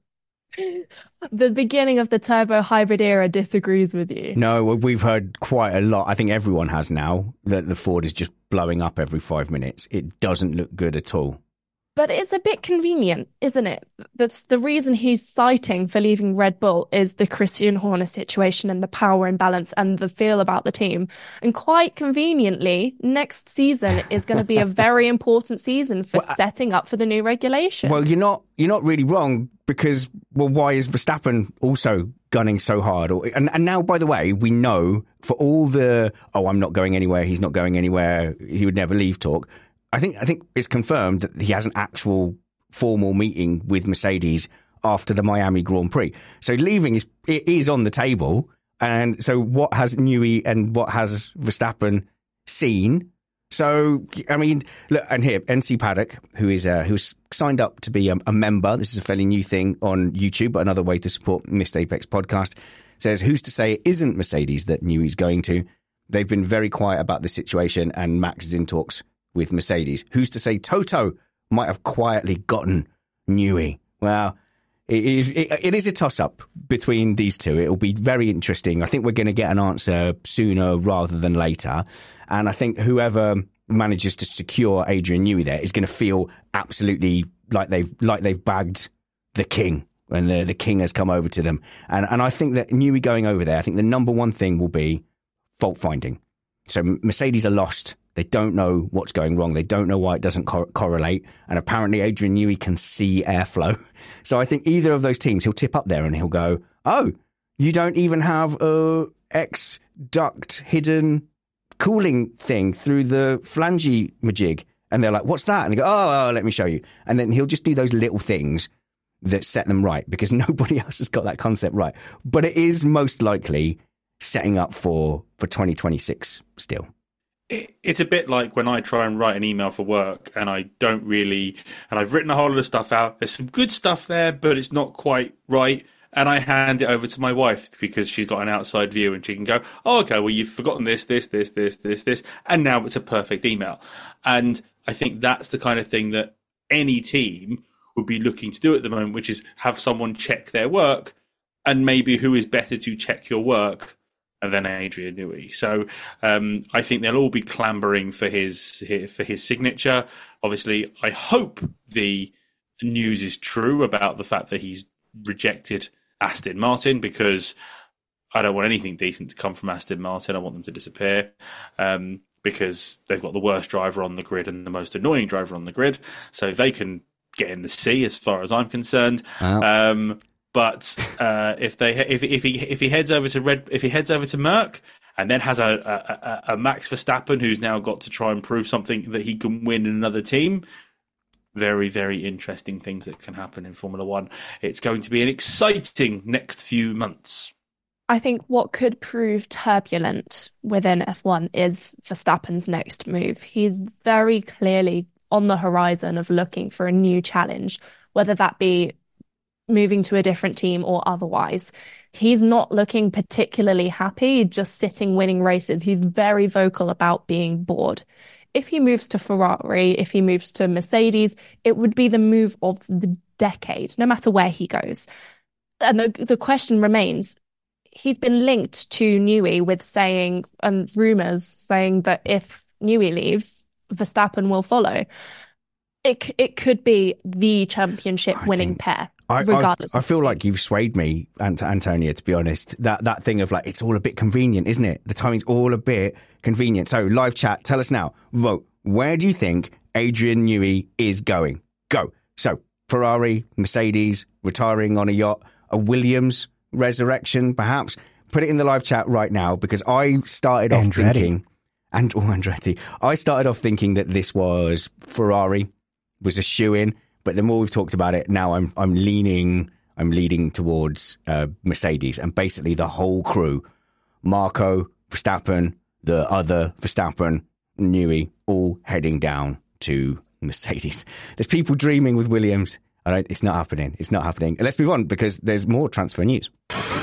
Speaker 7: The beginning of the turbo hybrid era disagrees with you.
Speaker 4: No, we've heard quite a lot. I think everyone has now that the Ford is just blowing up every five minutes. It doesn't look good at all.
Speaker 7: But it's a bit convenient, isn't it? That's the reason he's citing for leaving Red Bull is the Christian Horner situation and the power imbalance and the feel about the team. And quite conveniently, next season is going to be a very important season for well, setting up for the new regulation.
Speaker 4: Well, you're not you're not really wrong because, well, why is Verstappen also gunning so hard? Or, and, and now, by the way, we know for all the, oh, I'm not going anywhere, he's not going anywhere, he would never leave talk. I think I think it's confirmed that he has an actual formal meeting with Mercedes after the Miami Grand Prix. So leaving is it is on the table. And so what has Newey and what has Verstappen seen? So, I mean, look, and here, N C Paddock, who is uh, who's signed up to be a, a member, this is a fairly new thing on YouTube, but another way to support Missed Apex podcast, says, who's to say it isn't Mercedes that Newey's going to? They've been very quiet about the situation and Max is in talks with Mercedes. Who's to say Toto might have quietly gotten Newey? Well, it is, it, it is a toss-up between these two. It'll be very interesting. I think we're going to get an answer sooner rather than later. And I think whoever manages to secure Adrian Newey there is going to feel absolutely like they've like they've bagged the king and the, the king has come over to them. And, and I think that Newey going over there, I think the number one thing will be fault-finding. So Mercedes are lost. They don't know what's going wrong. They don't know why it doesn't cor- correlate. And apparently Adrian Newey can see airflow. So I think either of those teams, he'll tip up there and he'll go, oh, you don't even have a X-duct hidden cooling thing through the flange majig. And they're like, what's that? And they go, oh, oh, let me show you. And then he'll just do those little things that set them right because nobody else has got that concept right. But it is most likely setting up for, for twenty twenty-six still.
Speaker 6: It's a bit like when I try and write an email for work and I don't really, and I've written a whole lot of stuff out. There's some good stuff there, but it's not quite right. And I hand it over to my wife because she's got an outside view and she can go, oh, okay, well, you've forgotten this, this, this, this, this, this. And now it's a perfect email. And I think that's the kind of thing that any team would be looking to do at the moment, which is have someone check their work, and maybe who is better to check your work than Adrian Newey. So um, I think they'll all be clambering for his for his signature. Obviously, I hope the news is true about the fact that he's rejected Aston Martin, because I don't want anything decent to come from Aston Martin. I want them to disappear. Um, because they've got the worst driver on the grid and the most annoying driver on the grid. So they can get in the sea as far as I'm concerned. Wow. Um, but uh, if they if if he if he heads over to Red if he heads over to Merck and then has a, a, a Max Verstappen who's now got to try and prove something that he can win in another team, very, very interesting things that can happen in Formula One. It's going to be an exciting next few months.
Speaker 7: I think what could prove turbulent within F one is Verstappen's next move. He's very clearly on the horizon of looking for a new challenge, whether that be moving to a different team or otherwise. He's not looking particularly happy just sitting winning races. He's very vocal about being bored. If he moves to Ferrari, if he moves to Mercedes, it would be the move of the decade, no matter where he goes. And the, the question remains, he's been linked to Newey with saying, and rumours saying that if Newey leaves, Verstappen will follow. It it could be the championship winning pair,
Speaker 4: I,
Speaker 7: regardless.
Speaker 4: I, I feel like you've swayed me, Ant- Antonia, to be honest. That that thing of like, it's all a bit convenient, isn't it? The timing's all a bit convenient. So live chat, tell us now. Vote. Where do you think Adrian Newey is going? Go. So Ferrari, Mercedes, retiring on a yacht, a Williams resurrection, perhaps. Put it in the live chat right now, because I started off
Speaker 5: Andretti.
Speaker 4: thinking, and oh, Andretti, I started off thinking that this was Ferrari, was a shoe-in, but the more we've talked about it, now I'm I'm leaning, I'm leading towards uh, Mercedes, and basically the whole crew, Marco, Verstappen, the other Verstappen, Newey, all heading down to Mercedes. There's people dreaming with Williams. I don't, it's not happening. It's not happening. And let's move on, because there's more transfer news.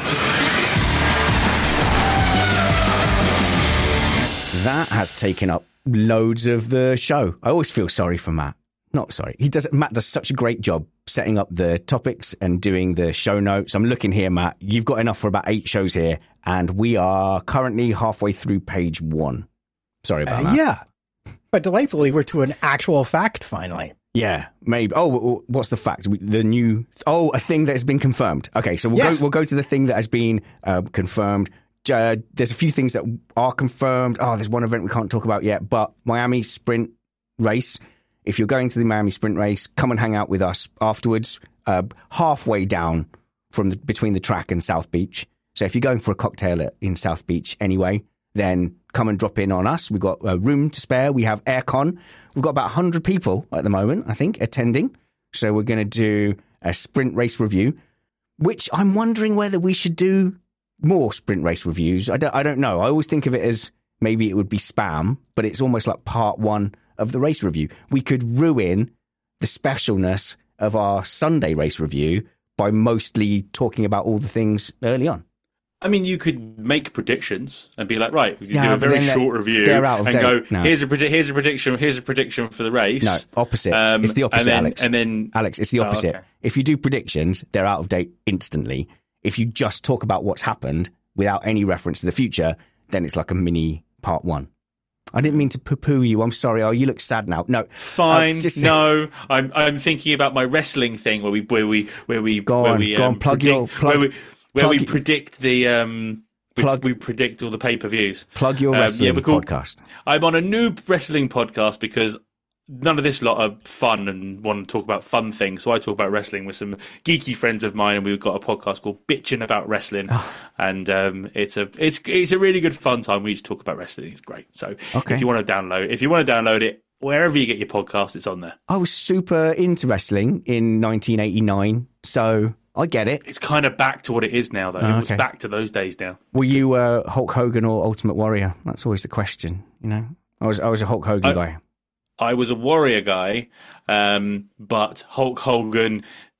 Speaker 4: That has taken up loads of the show. I always feel sorry for Matt. Not sorry. He does. Matt does such a great job setting up the topics and doing the show notes. I'm looking here, Matt. You've got enough for about eight shows here, and we are currently halfway through page one. Sorry about
Speaker 5: uh,
Speaker 4: that.
Speaker 5: Yeah. But delightfully, we're to an actual fact finally.
Speaker 4: Yeah, maybe. Oh, what's the fact? The new... Oh, a thing that has been confirmed. Okay, so we'll,
Speaker 5: yes.
Speaker 4: go, we'll go to the thing that has been uh, confirmed. Uh, there's a few things that are confirmed. Oh, there's one event we can't talk about yet, but Miami Sprint Race. If you're going to the Miami Sprint Race, come and hang out with us afterwards, uh, halfway down from the, between the track and South Beach. So if you're going for a cocktail at, in South Beach anyway, then come and drop in on us. We've got a room to spare. We have aircon. We've got about one hundred people at the moment, I think, attending. So we're going to do a sprint race review, which I'm wondering whether we should do more sprint race reviews. I don't, I don't know. I always think of it as maybe it would be spam, but it's almost like part one of the race review. We could ruin the specialness of our Sunday race review by mostly talking about all the things early on.
Speaker 6: I mean, you could make predictions and be like, right, we can
Speaker 4: Yeah,
Speaker 6: do a
Speaker 4: but
Speaker 6: very
Speaker 4: then
Speaker 6: short
Speaker 4: they're-
Speaker 6: review
Speaker 4: they're out of
Speaker 6: and
Speaker 4: date
Speaker 6: go,
Speaker 4: now.
Speaker 6: here's a predi- here's a prediction, here's a prediction for the race.
Speaker 4: No, opposite.
Speaker 6: Um,
Speaker 4: it's the opposite,
Speaker 6: and then,
Speaker 4: Alex.
Speaker 6: And then,
Speaker 4: Alex, it's the
Speaker 6: Oh,
Speaker 4: opposite.
Speaker 6: okay.
Speaker 4: If you do predictions, they're out of date instantly. If you just talk about what's happened without any reference to the future, then it's like a mini part one. I didn't mean to poo-poo you. I'm sorry. Oh, you look sad now. No,
Speaker 6: Fine.
Speaker 4: Uh, just-
Speaker 6: no, I'm I'm thinking about my wrestling thing where we where we where we
Speaker 4: Go
Speaker 6: where
Speaker 4: on,
Speaker 6: we
Speaker 4: go
Speaker 6: um,
Speaker 4: on, plug
Speaker 6: predict,
Speaker 4: your- plug-
Speaker 6: where we where
Speaker 4: plug
Speaker 6: we
Speaker 4: your-
Speaker 6: predict the um we,
Speaker 4: Plug-
Speaker 6: we predict all the pay per views.
Speaker 4: Plug your
Speaker 6: Um,
Speaker 4: wrestling
Speaker 6: yeah, we're called-
Speaker 4: podcast.
Speaker 6: I'm on a new wrestling podcast because none of this lot are fun and want to talk about fun things. So I talk about wrestling with some geeky friends of mine, and we've got a podcast called Bitchin' About Wrestling.
Speaker 4: Oh.
Speaker 6: And um, it's a it's it's a really good fun time. We just talk about wrestling. It's great. So
Speaker 4: Okay.
Speaker 6: if you want to download, if you want to download it, wherever you get your podcast, it's on there.
Speaker 4: I was super into wrestling in nineteen eighty-nine, so I get it.
Speaker 6: It's kind of back to what it is now, though.
Speaker 4: Oh,
Speaker 6: It was
Speaker 4: okay.
Speaker 6: back to those days now.
Speaker 4: Were you uh, Hulk Hogan or Ultimate Warrior? That's always the question, you know? I was I was a Hulk Hogan
Speaker 6: I-
Speaker 4: guy.
Speaker 6: I was a Warrior guy, um, but Hulk Hogan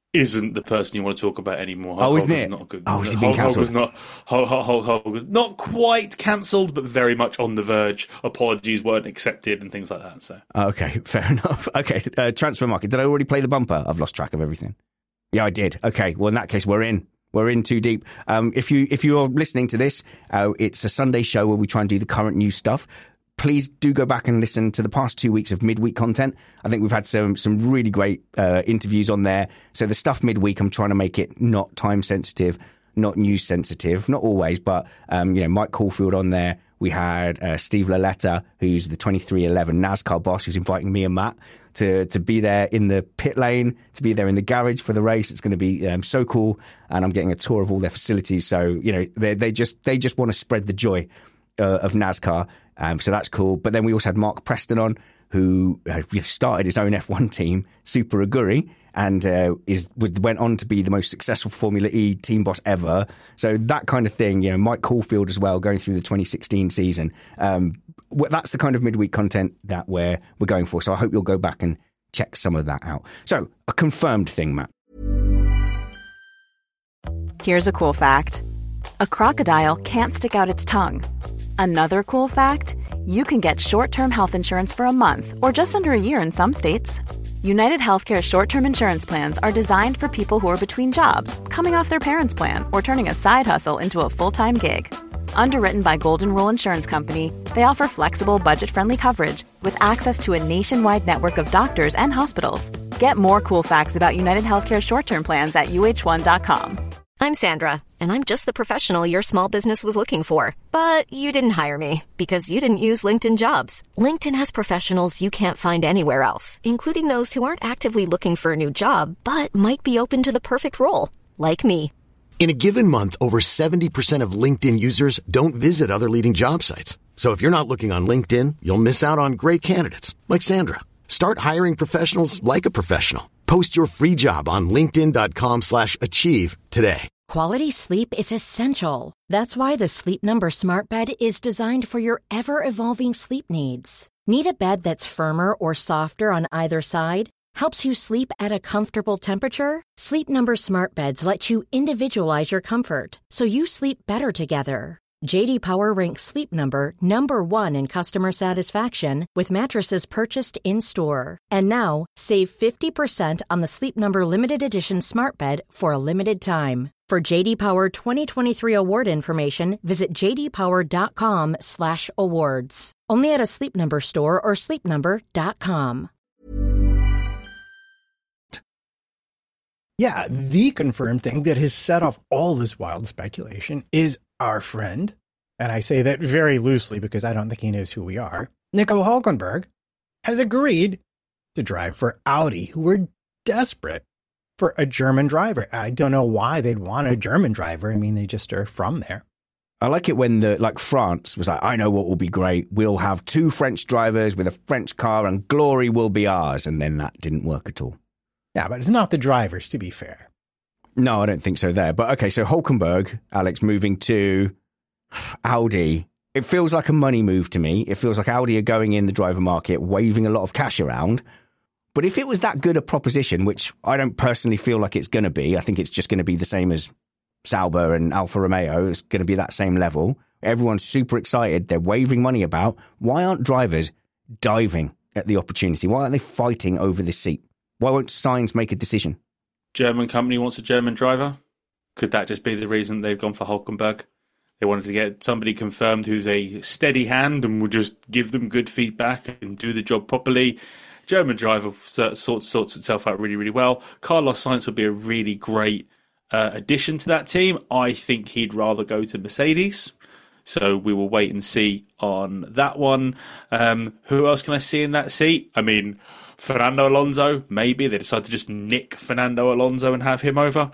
Speaker 6: isn't the person you want to talk about anymore.
Speaker 4: Oh,
Speaker 6: Hulk
Speaker 4: isn't
Speaker 6: Hogan's
Speaker 4: it?
Speaker 6: Not good.
Speaker 4: Oh, has he been
Speaker 6: Hulk
Speaker 4: cancelled?
Speaker 6: Hogan's not, Hulk, Hulk, Hulk, Hulk was not quite cancelled, but very much on the verge. Apologies weren't accepted and things like that. So
Speaker 4: Okay, fair enough. Okay, uh, transfer market. Did I already play the bumper? I've lost track of everything. Yeah, I did. Okay, well, in that case, we're in. We're in too deep. Um, if you if you're listening to this, uh, it's a Sunday show where we try and do the current news stuff. Please do go back and listen to the past two weeks of midweek content. I think we've had some some really great uh, interviews on there. So the stuff midweek, I'm trying to make it not time sensitive, not news sensitive, not always, but um, you know, Mike Caulfield on there. We had uh, Steve Laletta, who's the twenty-three eleven NASCAR boss, who's inviting me and Matt to to be there in the pit lane, to be there in the garage for the race. It's going to be um, so cool, and I'm getting a tour of all their facilities. So you know, they they just they just want to spread the joy uh, of NASCAR. Um, so that's cool. But then we also had Mark Preston on, who uh, started his own F one team, Super Aguri, and uh, is went on to be the most successful Formula E team boss ever. So that kind of thing, you know, Mike Caulfield as well, going through the twenty sixteen season. Um, that's the kind of midweek content that we're we're going for. So I hope you'll go back and check some of that out. So a confirmed thing, Matt.
Speaker 3: Here's a cool fact. A crocodile can't stick out its tongue. Another cool fact, you can get short-term health insurance for a month or just under a year in some states. United Healthcare short-term insurance plans are designed for people who are between jobs, coming off their parents' plan, or turning a side hustle into a full-time gig. Underwritten by Golden Rule Insurance Company, they offer flexible, budget-friendly coverage with access to a nationwide network of doctors and hospitals. Get more cool facts about United Healthcare short-term plans at U H one dot com.
Speaker 8: I'm Sandra, and I'm just the professional your small business was looking for. But you didn't hire me because you didn't use LinkedIn Jobs. LinkedIn has professionals you can't find anywhere else, including those who aren't actively looking for a new job, but might be open to the perfect role, like me.
Speaker 9: In a given month, over seventy percent of LinkedIn users don't visit other leading job sites. So if you're not looking on LinkedIn, you'll miss out on great candidates, like Sandra. Start hiring professionals like a professional. Post your free job on linkedin dot com slash achieve today.
Speaker 2: Quality sleep is essential. That's why the Sleep Number Smart Bed is designed for your ever-evolving sleep needs. Need a bed that's firmer or softer on either side? Helps you sleep at a comfortable temperature? Sleep Number Smart Beds let you individualize your comfort, so you sleep better together. J D Power ranks Sleep Number number one in customer satisfaction with mattresses purchased in-store. And now, save fifty percent on the Sleep Number Limited Edition Smart Bed for a limited time. For J D Power twenty twenty-three award information, visit j d power dot com slash awards. Only at a Sleep Number store or sleep number dot com.
Speaker 5: Yeah, the confirmed thing that has set off all this wild speculation is our friend, and I say that very loosely because I don't think he knows who we are, Nico Hülkenberg, has agreed to drive for Audi, who were desperate for a German driver. I don't know why they'd want a German driver. I mean, they just are from there.
Speaker 4: I like it when the like France was like, I know what will be great. We'll have two French drivers with a French car and glory will be ours. And then that didn't work at all.
Speaker 5: Yeah, but it's not the drivers, to be fair.
Speaker 4: No, I don't think so there. But okay, so Hülkenberg, Alex, moving to Audi. It feels like a money move to me. It feels like Audi are going in the driver market, waving a lot of cash around. But if it was that good a proposition, which I don't personally feel like it's going to be, I think it's just going to be the same as Sauber and Alfa Romeo. It's going to be that same level. Everyone's super excited. They're waving money about. Why aren't drivers diving at the opportunity? Why aren't they fighting over this seat? Why won't Sainz make a decision?
Speaker 6: German company wants a German driver. Could that just be the reason they've gone for Hülkenberg? They wanted to get somebody confirmed who's a steady hand and will just give them good feedback and do the job properly. German driver sorts, sorts itself out really, really well. Carlos Sainz would be a really great uh, addition to that team. I think he'd rather go to Mercedes. So we will wait and see on that one. Um, who else can I see in that seat? I mean, Fernando Alonso, maybe. They decide to just nick Fernando Alonso and have him over.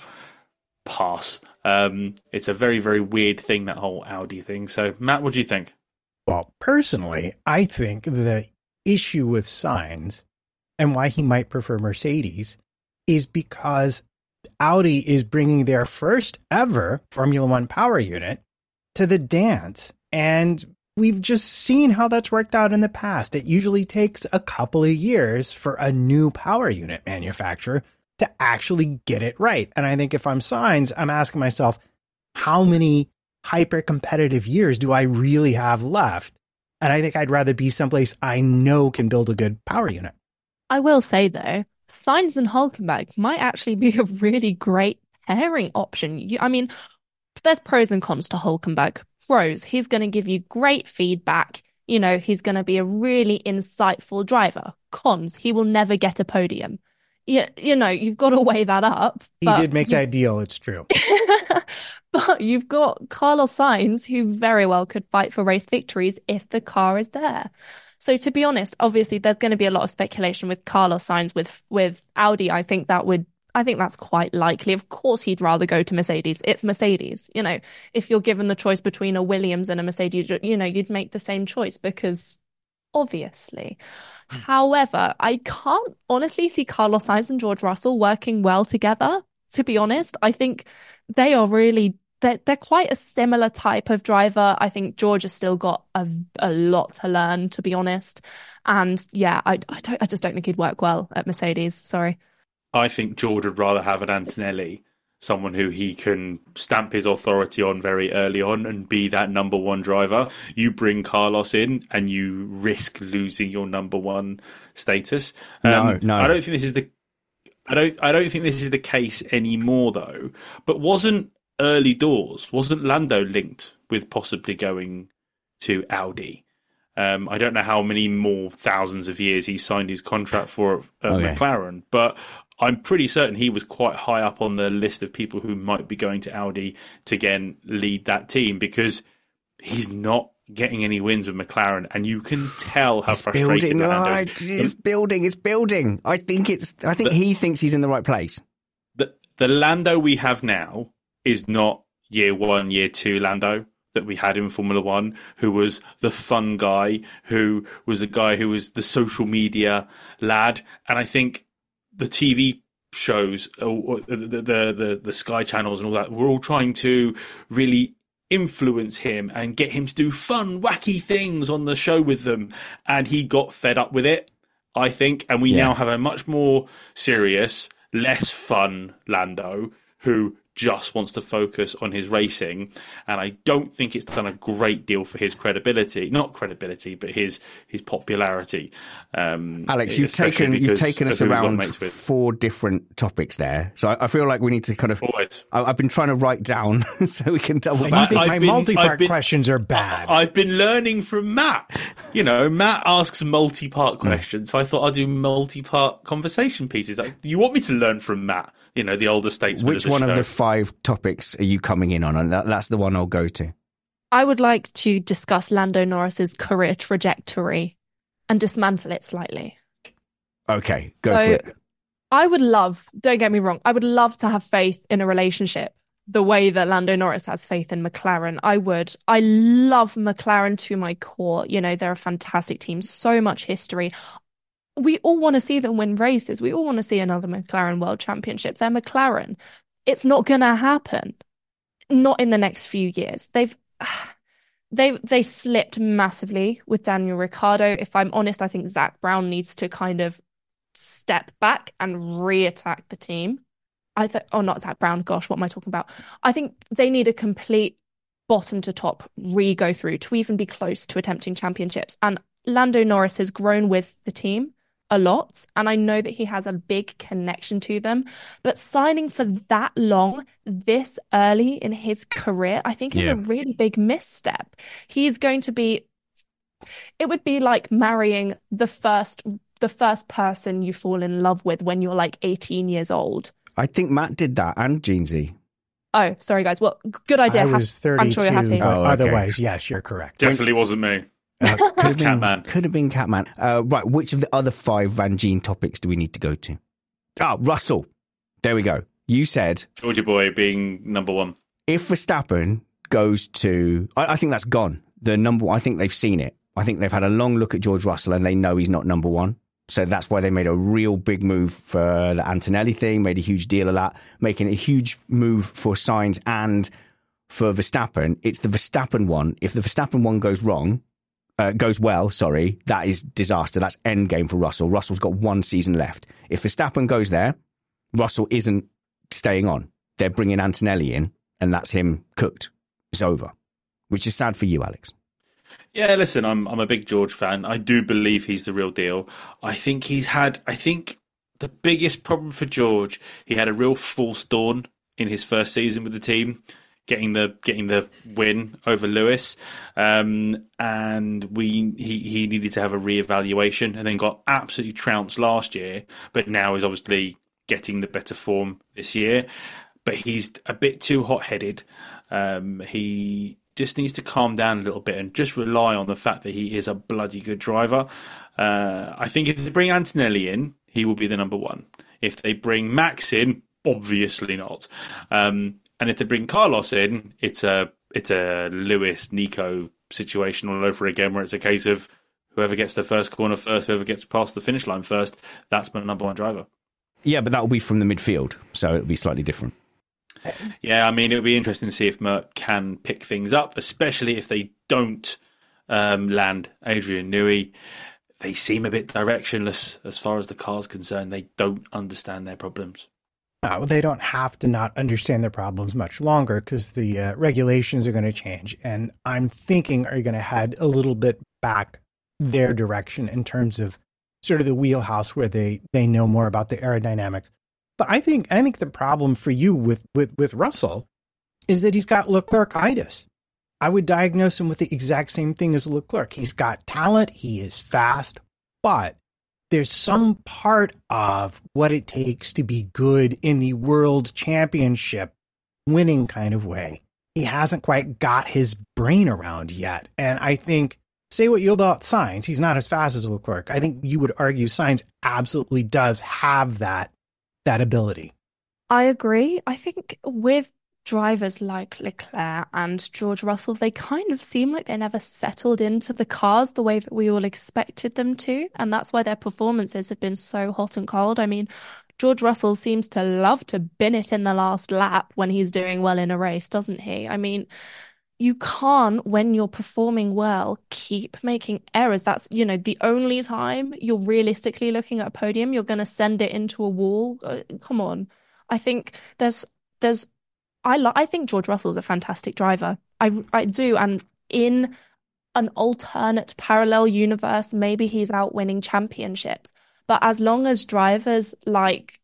Speaker 6: Pass. Um, it's a very, very weird thing, that whole Audi thing. So, Matt, what do you think?
Speaker 5: Well, personally, I think the issue with Sainz and why he might prefer Mercedes is because Audi is bringing their first ever Formula One power unit to the dance. And we've just seen how that's worked out in the past. It usually takes a couple of years for a new power unit manufacturer to actually get it right. And I think if I'm Sainz, I'm asking myself, how many hyper competitive years do I really have left? And I think I'd rather be someplace I know can build a good power unit.
Speaker 7: I will say, though, Sainz and Hülkenberg might actually be a really great pairing option. You, I mean, there's pros and cons to Hülkenberg. Pros, he's going to give you great feedback. You know, he's going to be a really insightful driver. Cons, he will never get a podium. You, you know, you've got to weigh that up.
Speaker 5: He did make you... that deal, it's true.
Speaker 7: But you've got Carlos Sainz, who very well could fight for race victories if the car is there. So to be honest, obviously there's going to be a lot of speculation with Carlos Sainz with with Audi. I think that would I think that's quite likely. Of course he'd rather go to Mercedes. It's Mercedes. You know, if you're given the choice between a Williams and a Mercedes, you know, you'd make the same choice because obviously. Mm. However, I can't honestly see Carlos Sainz and George Russell working well together. To be honest, I think they are really They're, they're quite a similar type of driver. I think George has still got a, a lot to learn, to be honest. And yeah, I, I, don't, I just don't think he'd work well at Mercedes. Sorry.
Speaker 6: I think George would rather have an Antonelli, someone who he can stamp his authority on very early on and be that number one driver. You bring Carlos in and you risk losing your number one status. Um,
Speaker 4: no, no.
Speaker 6: I don't think this is the. I don't. I don't think this is the case anymore, though. But wasn't early doors, wasn't Lando linked with possibly going to Audi? Um, I don't know how many more thousands of years he signed his contract for at okay. McLaren, but I'm pretty certain he was quite high up on the list of people who might be going to Audi to again lead that team, because he's not getting any wins with McLaren, and you can tell how
Speaker 4: it's
Speaker 6: frustrated
Speaker 4: building.
Speaker 6: Lando
Speaker 4: No,
Speaker 6: is.
Speaker 4: it's building. It's building. I think it's. I think the, he thinks he's in the right place.
Speaker 6: The the Lando we have now is not year one, year two Lando that we had in Formula One, who was the fun guy, who was the guy who was the social media lad. And I think the T V shows, or the, the, the, the Sky channels and all that, were all trying to really influence him and get him to do fun, wacky things on the show with them. And he got fed up with it, I think. And we yeah. now have a much more serious, less fun Lando who just wants to focus on his racing, and I don't think it's done a great deal for his credibility. Not credibility, but his his popularity. Um,
Speaker 4: Alex, you've taken you've taken us around four different topics there, so I, I feel like we need to kind of. Always. I, I've been trying to write down so we can double back.
Speaker 5: I think my been, multi-part been, questions are bad.
Speaker 6: I, I've been learning from Matt. You know, Matt asks multi-part questions, so I thought I'd do multi-part conversation pieces. Like, you want me to learn from Matt? You know, the older statesman.
Speaker 4: Which
Speaker 6: of the
Speaker 4: one
Speaker 6: show.
Speaker 4: of the five topics are you coming in on? And that, that's the one I'll go to.
Speaker 7: I would like to discuss Lando Norris's career trajectory and dismantle it slightly.
Speaker 4: Okay, go
Speaker 7: so,
Speaker 4: for it.
Speaker 7: I would love, don't get me wrong, I would love to have faith in a relationship the way that Lando Norris has faith in McLaren. I would. I love McLaren to my core. You know, they're a fantastic team, so much history. We all want to see them win races. We all want to see another McLaren World Championship. They're McLaren. It's not going to happen. Not in the next few years. They've they they slipped massively with Daniel Ricciardo. If I'm honest, I think Zach Brown needs to kind of step back and re-attack the team. I think, oh, not Zach Brown. Gosh, what am I talking about? I think they need a complete bottom to top re-go through to even be close to attempting championships. And Lando Norris has grown with the team a lot, and I know that he has a big connection to them, but signing for that long this early in his career, I think is yeah. a really big misstep. He's going to be, it would be like marrying the first the first person you fall in love with when you're like eighteen years old.
Speaker 4: I think Matt did that, and Jeansy.
Speaker 7: Oh, sorry guys. Well, good idea.
Speaker 5: I was thirty-two, I'm sure you're happy.
Speaker 4: Oh, okay.
Speaker 5: Otherwise, yes, you're correct.
Speaker 6: Definitely wasn't me.
Speaker 4: Uh, could, have been,
Speaker 6: Catman.
Speaker 4: could have been Catman. Uh, right, which of the other five Van Gene topics do we need to go to? Ah, Russell. There we go. You said...
Speaker 6: Georgia boy being number one.
Speaker 4: If Verstappen goes to... I, I think that's gone. The number I think they've seen it. I think they've had a long look at George Russell and they know he's not number one. So that's why they made a real big move for the Antonelli thing, made a huge deal of that, making a huge move for Sainz and for Verstappen. It's the Verstappen one. If the Verstappen one goes wrong... Uh, goes well, sorry, that is disaster. That's end game for Russell. Russell's got one season left. If Verstappen goes there, Russell isn't staying on. They're bringing Antonelli in, and that's him cooked. It's over, which is sad for you, Alex.
Speaker 6: Yeah, listen, I'm I'm a big George fan. I do believe he's the real deal. I think he's had, I think the biggest problem for George, he had a real false dawn in his first season with the team, getting the getting the win over Lewis, um, and we he, he needed to have a reevaluation, and then got absolutely trounced last year, but now is obviously getting the better form this year. But he's a bit too hot-headed. Um, he just needs to calm down a little bit and just rely on the fact that he is a bloody good driver. Uh, I think if they bring Antonelli in, he will be the number one. If they bring Max in, obviously not. Um, and if they bring Carlos in, it's a it's a Lewis Nico situation all over again, where it's a case of whoever gets the first corner first, whoever gets past the finish line first, that's my number one driver.
Speaker 4: Yeah, but that will be from the midfield, so it'll be slightly different.
Speaker 6: Yeah, I mean, it would be interesting to see if Merck can pick things up, especially if they don't um, land Adrian Newey. They seem a bit directionless as far as the car's concerned. They don't understand their problems.
Speaker 5: Uh, they don't have to not understand their problems much longer, because the uh, regulations are going to change. And I'm thinking are going to head a little bit back their direction in terms of sort of the wheelhouse where they, they know more about the aerodynamics. But I think I think the problem for you with, with, with Russell is that he's got Leclerc-itis. I would diagnose him with the exact same thing as Leclerc. He's got talent, he is fast, but there's some part of what it takes to be good in the world championship winning kind of way he hasn't quite got his brain around yet. And I think, say what you about Sainz, he's not as fast as Leclerc. I think you would argue Sainz absolutely does have that that ability.
Speaker 7: I agree. I think with drivers like Leclerc and George Russell, they kind of seem like they never settled into the cars the way that we all expected them to. And that's why their performances have been so hot and cold. I mean, George Russell seems to love to bin it in the last lap when he's doing well in a race, doesn't he? I mean, you can't, when you're performing well, keep making errors. That's, you know, the only time you're realistically looking at a podium, you're going to send it into a wall. Uh, come on. I think there's, there's, I lo- I think George Russell's a fantastic driver. I, I do. And in an alternate parallel universe, maybe he's out winning championships. But as long as drivers like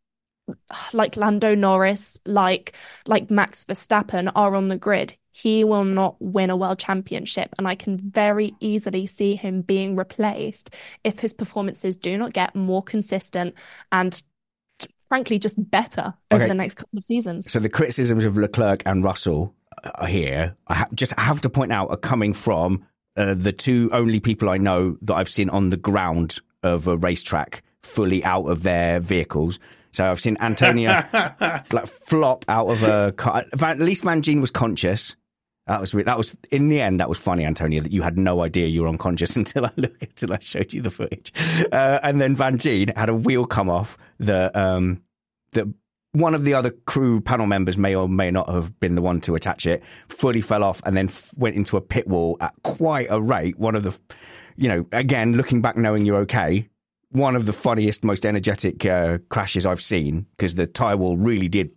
Speaker 7: like Lando Norris, like like Max Verstappen are on the grid, he will not win a world championship. And I can very easily see him being replaced if his performances do not get more consistent and, frankly, just better over
Speaker 4: okay.
Speaker 7: the next couple of seasons.
Speaker 4: So the criticisms of Leclerc and Russell are here. I ha- just have to point out are coming from uh, the two only people I know that I've seen on the ground of a racetrack fully out of their vehicles. So I've seen Antonio like flop out of a car. At least Mangine was conscious. That was that was in the end. That was funny, Antonio, that you had no idea you were unconscious until I looked until I showed you the footage. Uh, and then Van Gene had a wheel come off that um, that one of the other crew panel members may or may not have been the one to attach it. Fully fell off and then f- went into a pit wall at quite a rate. One of the, you know, again looking back, knowing you're okay. One of the funniest, most energetic uh, crashes I've seen, because the tyre wall really did.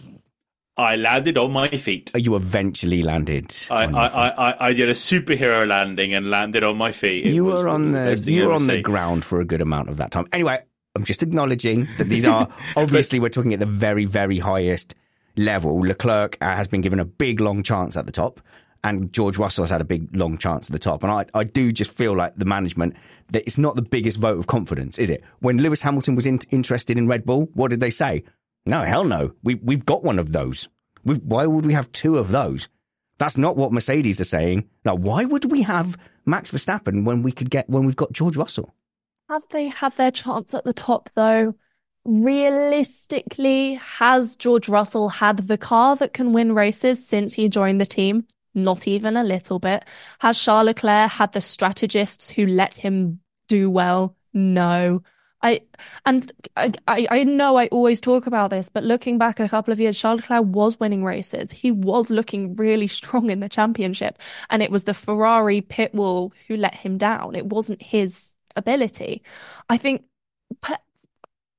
Speaker 6: I landed on my feet.
Speaker 4: You eventually landed.
Speaker 6: I, I, I, I, I did a superhero landing and landed on my feet. It
Speaker 4: you
Speaker 6: was,
Speaker 4: were on the,
Speaker 6: the
Speaker 4: you were on
Speaker 6: seen.
Speaker 4: the ground for a good amount of that time. Anyway, I'm just acknowledging that these are obviously we're talking at the very, very highest level. Leclerc uh, has been given a big long chance at the top, and George Russell has had a big long chance at the top. And I, I do just feel like the management, that it's not the biggest vote of confidence, is it? When Lewis Hamilton was in, interested in Red Bull, what did they say? No, hell no. We, we've got one of those. We've, why would we have two of those? That's not what Mercedes are saying. Now, why would we have Max Verstappen when we could get when we've got George Russell?
Speaker 7: Have they had their chance at the top, though? Realistically, has George Russell had the car that can win races since he joined the team? Not even a little bit. Has Charles Leclerc had the strategists who let him do well? No. I and I, I know I always talk about this, but looking back a couple of years, Charles Leclerc was winning races. He was looking really strong in the championship, and it was the Ferrari pit wall who let him down. It wasn't his ability. I think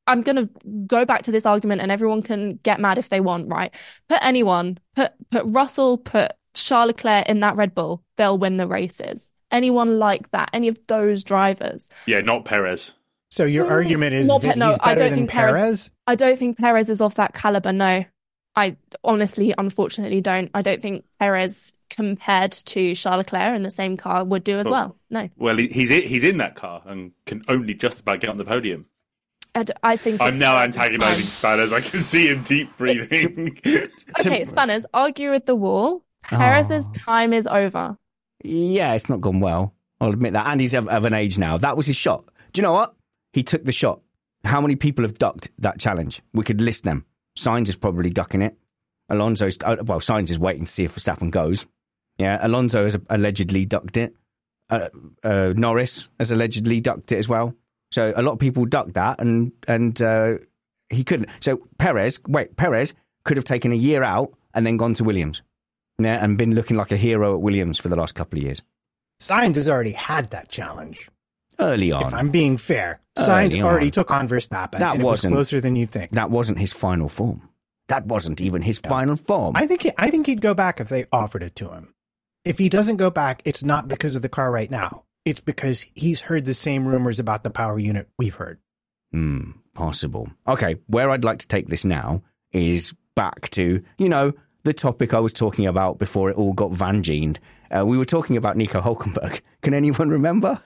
Speaker 7: I'm going to go back to this argument and everyone can get mad if they want, right? Put anyone, put put Russell, put Charles Leclerc in that Red Bull, they'll win the races. Anyone like that, any of those drivers.
Speaker 6: Yeah, not Perez.
Speaker 5: So your argument is
Speaker 7: Not,
Speaker 5: that
Speaker 7: no,
Speaker 5: he's better
Speaker 7: I don't
Speaker 5: than
Speaker 7: think
Speaker 5: Perez?
Speaker 7: Perez? I don't think Perez is of that caliber, no. I honestly, unfortunately don't. I don't think Perez compared to Charles Leclerc in the same car would do as well. No.
Speaker 6: Well, he, he's he's in that car and can only just about get on the podium.
Speaker 7: I, d- I think
Speaker 6: I'm now antagonising Spanners. I can see him deep breathing.
Speaker 7: Okay, Spanners, argue with the wall. Perez's
Speaker 4: Oh.
Speaker 7: time is over.
Speaker 4: Yeah, it's not gone well. I'll admit that. And he's of, of an age now. That was his shot. Do you know what? He took the shot. How many people have ducked that challenge? We could list them. Sainz is probably ducking it. Alonso's, uh, well, Sainz is waiting to see if Verstappen goes. Yeah, Alonso has allegedly ducked it. Uh, uh, Norris has allegedly ducked it as well. So a lot of people ducked that, and and uh, he couldn't. So Perez, wait, Perez could have taken a year out and then gone to Williams, yeah, and been looking like a hero at Williams for the last couple of years.
Speaker 5: Sainz has already had that challenge.
Speaker 4: Early on,
Speaker 5: If I'm being fair,
Speaker 4: Early
Speaker 5: Sainz already
Speaker 4: on.
Speaker 5: took on Verstappen,
Speaker 4: That
Speaker 5: and it was
Speaker 4: wasn't-
Speaker 5: closer than you think.
Speaker 4: that wasn't his final form. That wasn't even his final form.
Speaker 5: I think he, I think he'd go back if they offered it to him. If he doesn't go back, it's not because of the car right now. It's because he's heard the same rumors about the power unit we've heard.
Speaker 4: Hmm, possible. Okay, where I'd like to take this now is back to, you know, the topic I was talking about before it all got Van-Gened. Uh, we were talking about Nico Hülkenberg. Can anyone remember?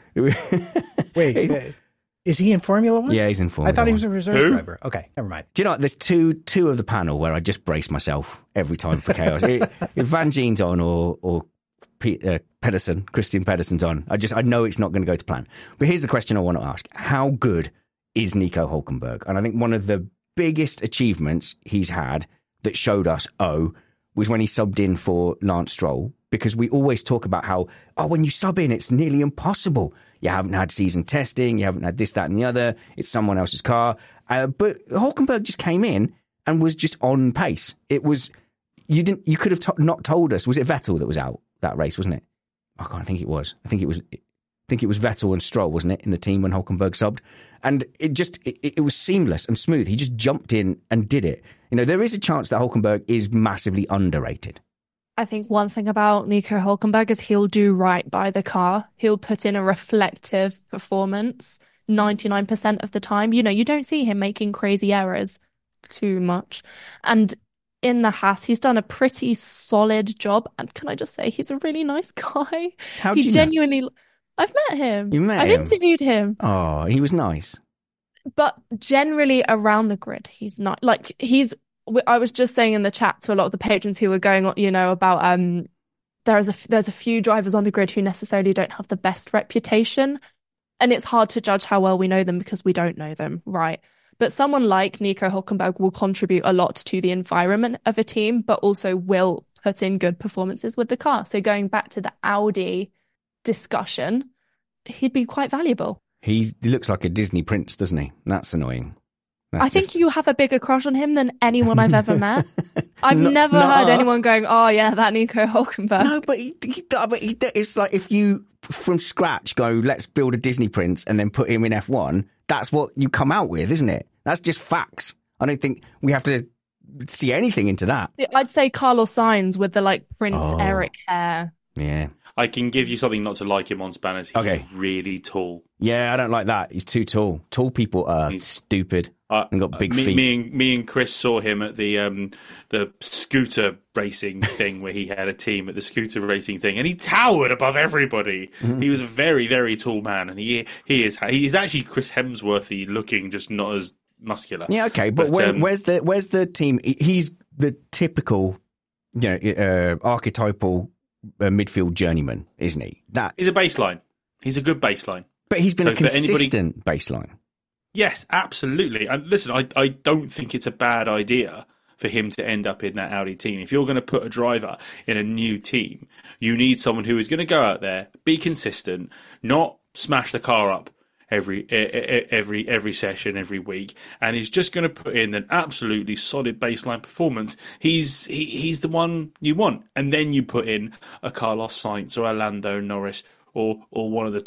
Speaker 5: Wait, uh, is he in Formula One?
Speaker 4: Yeah, he's in Formula
Speaker 5: I thought he
Speaker 4: One.
Speaker 5: was a reserve
Speaker 6: Who?
Speaker 5: driver. Okay, never mind.
Speaker 4: Do you know what? There's two two of the panel where I just brace myself every time for chaos. It- if Van Gene's on or or P, uh, Pedersen, Christian Pedersen's on, I just I know it's not going to go to plan. But here's the question I want to ask: how good is Nico Hülkenberg? And I think one of the biggest achievements he's had that showed us oh was when he subbed in for Lance Stroll, because we always talk about how oh when you sub in it's nearly impossible. You haven't had season testing, you haven't had this, that, and the other. It's someone else's car. Uh, but Hülkenberg just came in and was just on pace. It was you didn't you could have to- not told us. Was it Vettel that was out that race? Wasn't it? I can't think it was. I think it was. I think it was Vettel and Stroll, wasn't it, in the team when Hülkenberg subbed? And it just it, it was seamless and smooth. He just jumped in and did it. You know, there is a chance that Hülkenberg is massively underrated.
Speaker 7: I think one thing about Nico Hülkenberg is he'll do right by the car. He'll put in a reflective performance ninety-nine percent of the time. You know, you don't see him making crazy errors too much. And in the Haas, he's done a pretty solid job. And can I just say, he's a really nice guy.
Speaker 4: How
Speaker 7: he
Speaker 4: do you know?
Speaker 7: genuinely... I've met him.
Speaker 4: You met
Speaker 7: I've
Speaker 4: him?
Speaker 7: interviewed him.
Speaker 4: Oh, he was nice.
Speaker 7: But generally around the grid, he's not like he's. I was just saying in the chat to a lot of the patrons who were going on, you know, about um, there's a there's a few drivers on the grid who necessarily don't have the best reputation, and it's hard to judge how well we know them because we don't know them, right? But someone like Nico Hülkenberg will contribute a lot to the environment of a team, but also will put in good performances with the car. So going back to the Audi discussion, he'd be quite valuable.
Speaker 4: He's, he looks like a Disney prince, doesn't he? That's annoying. That's
Speaker 7: I think
Speaker 4: just-
Speaker 7: you have a bigger crush on him than anyone I've ever met. I've
Speaker 4: No-
Speaker 7: never
Speaker 4: nuh-uh.
Speaker 7: heard anyone going, "Oh yeah, that Nico Hülkenberg."
Speaker 4: No, but, he, he, but he, it's like if you from scratch go, let's build a Disney prince and then put him in F one. That's what you come out with, isn't it? That's just facts. I don't think we have to see anything into that.
Speaker 7: I'd say Carlos Sainz with the like Prince
Speaker 4: Oh.
Speaker 7: Eric hair.
Speaker 4: Yeah.
Speaker 6: I can give you something not to like him on Spanners. He's
Speaker 4: Okay.
Speaker 6: really tall.
Speaker 4: Yeah, I don't like that. He's too tall. Tall people are
Speaker 6: He's-
Speaker 4: stupid
Speaker 6: Uh,
Speaker 4: and got big
Speaker 6: me,
Speaker 4: feet.
Speaker 6: Me and, me and Chris saw him at the um, the scooter racing thing where he had a team at the scooter racing thing, and he towered above everybody.
Speaker 4: Mm-hmm.
Speaker 6: He was a very, very tall man, and he he is he is actually Chris Hemsworthy looking, just not as muscular.
Speaker 4: Yeah, okay, but,
Speaker 6: But,
Speaker 4: where,
Speaker 6: um,
Speaker 4: where's the where's the team? He's the typical, you know, uh, archetypal uh, midfield journeyman, isn't he? That,
Speaker 6: He's a baseline. He's a good baseline.
Speaker 4: but he's been
Speaker 6: So
Speaker 4: a
Speaker 6: for anybody-
Speaker 4: consistent baseline.
Speaker 6: Yes, absolutely. And listen, I, I don't think it's a bad idea for him to end up in that Audi team. If you're going to put a driver in a new team, you need someone who is going to go out there, be consistent, not smash the car up every e- e- every every session, every week, and he's just going to put in an absolutely solid baseline performance. He's he, he's the one you want, and then you put in a Carlos Sainz or a Lando Norris or or one of the top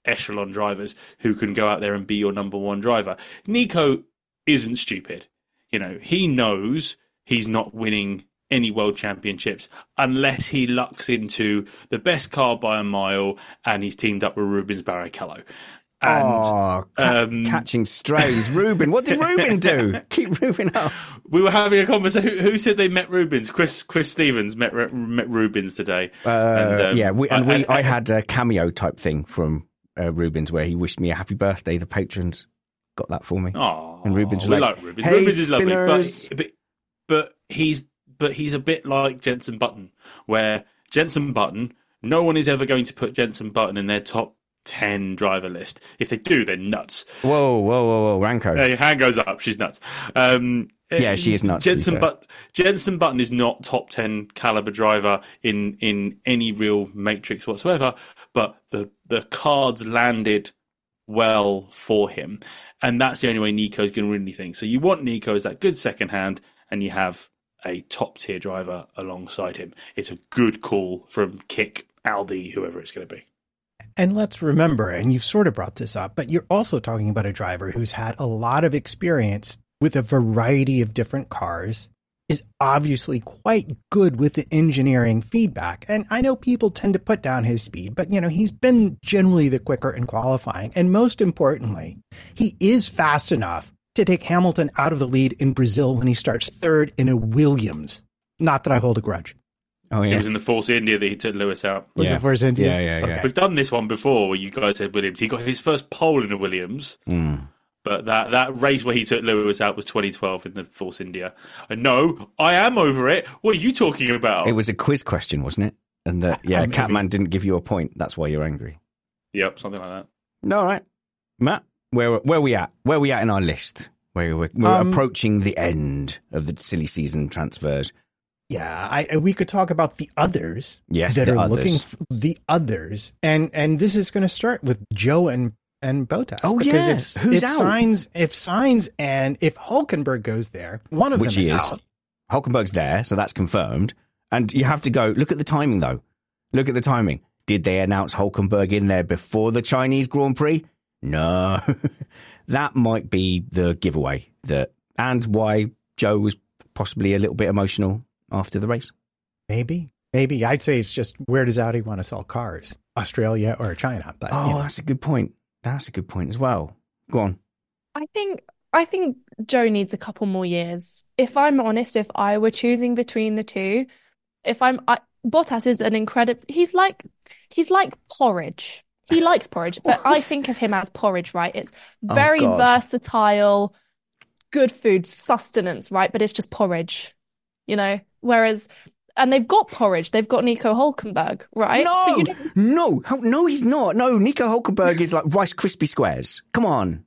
Speaker 6: echelon drivers who can go out there and be your number one driver. Nico isn't stupid. You know, he knows he's not winning any world championships unless he lucks into the best car by a mile and he's teamed up with Rubens Barrichello. And,
Speaker 4: oh, ca- um, catching strays. Ruben, what did Ruben do? Keep Ruben up.
Speaker 6: We were having a conversation. Who, who said they met Rubens? Chris Chris Stevens met met Rubens today.
Speaker 4: Uh, and, um, yeah, we, and I, we, I, I had a cameo type thing from uh, Rubens where he wished me a happy birthday. The patrons got that for me.
Speaker 6: Oh,
Speaker 4: and Rubens was
Speaker 6: we
Speaker 4: like,
Speaker 6: like Rubens.
Speaker 4: Hey,
Speaker 6: Rubens is lovely,
Speaker 4: spinners.
Speaker 6: but, but but he's but he's a bit like Jenson Button, where Jenson Button, no one is ever going to put Jenson Button in their top ten driver list. If they do, they're nuts.
Speaker 4: Whoa, whoa, whoa, whoa, Ranko.
Speaker 6: Hey, hand goes up. She's nuts. Um,
Speaker 4: yeah, she is nuts.
Speaker 6: Jenson, but- Jenson Button is not top ten caliber driver in, in any real matrix whatsoever, but the, the cards landed well for him. And that's the only way Nico's going to win anything. So you want Nico as that good second hand, and you have a top tier driver alongside him. It's a good call from Kick, Aldi, whoever it's going to be.
Speaker 5: And let's remember, and you've sort of brought this up, but you're also talking about a driver who's had a lot of experience with a variety of different cars, is obviously quite good with the engineering feedback. And I know people tend to put down his speed, but, you know, he's been generally the quicker in qualifying. And most importantly, he is fast enough to take Hamilton out of the lead in Brazil when he starts third in a Williams. Not that I hold a grudge.
Speaker 4: Oh, yeah.
Speaker 6: It was in the Force India that he took Lewis out.
Speaker 5: Was
Speaker 4: yeah.
Speaker 5: it Force India?
Speaker 4: Yeah, yeah, yeah.
Speaker 6: Okay. We've done this one before where you guys said Williams. He got his first pole in a Williams,
Speaker 4: mm.
Speaker 6: but that, that race where he took Lewis out was twenty twelve in the Force India. And no, I am over it. What are you talking about?
Speaker 4: It was a quiz question, wasn't it? And the, yeah, Catman didn't give you a point. That's why you're angry.
Speaker 6: Yep, something like that.
Speaker 4: All right. Matt, where where are we at? Where are we at in our list? Where we're, we're um, approaching the end of the silly season transfers.
Speaker 5: Yeah, I, we could talk about the others
Speaker 4: yes,
Speaker 5: that
Speaker 4: the
Speaker 5: are
Speaker 4: others.
Speaker 5: looking for the others. And and this is going to start with Joe and, and Bottas.
Speaker 4: Oh,
Speaker 5: because
Speaker 4: yes.
Speaker 5: If,
Speaker 4: Who's
Speaker 5: if
Speaker 4: out?
Speaker 5: Sainz, if Sainz and if Hulkenberg goes there, one of
Speaker 4: Which
Speaker 5: them is,
Speaker 4: is
Speaker 5: out.
Speaker 4: Hulkenberg's there, so that's confirmed. And you have to go, look at the timing, though. Look at the timing. Did they announce Hulkenberg in there before the Chinese Grand Prix? No. That might be the giveaway. That and why Joe was possibly a little bit emotional after the race.
Speaker 5: Maybe. Maybe. I'd say it's just, where does Audi want to sell cars? Australia or China? But
Speaker 4: Oh,
Speaker 5: you know.
Speaker 4: that's a good point. That's a good point as well. Go on.
Speaker 7: I think I think Joe needs a couple more years. If I'm honest, if I were choosing between the two, if I'm I, Bottas is an incredible. He's like he's like porridge. He likes porridge, but I think of him as porridge, right? It's very
Speaker 4: Oh, God.
Speaker 7: versatile, good food, sustenance, right? But it's just porridge, you know. Whereas, and they've got porridge. They've got Nico Hulkenberg, right?
Speaker 4: No,
Speaker 7: So you don't-
Speaker 4: no, How, no, he's not. No, Nico Hulkenberg is like Rice Krispie Squares. Come on.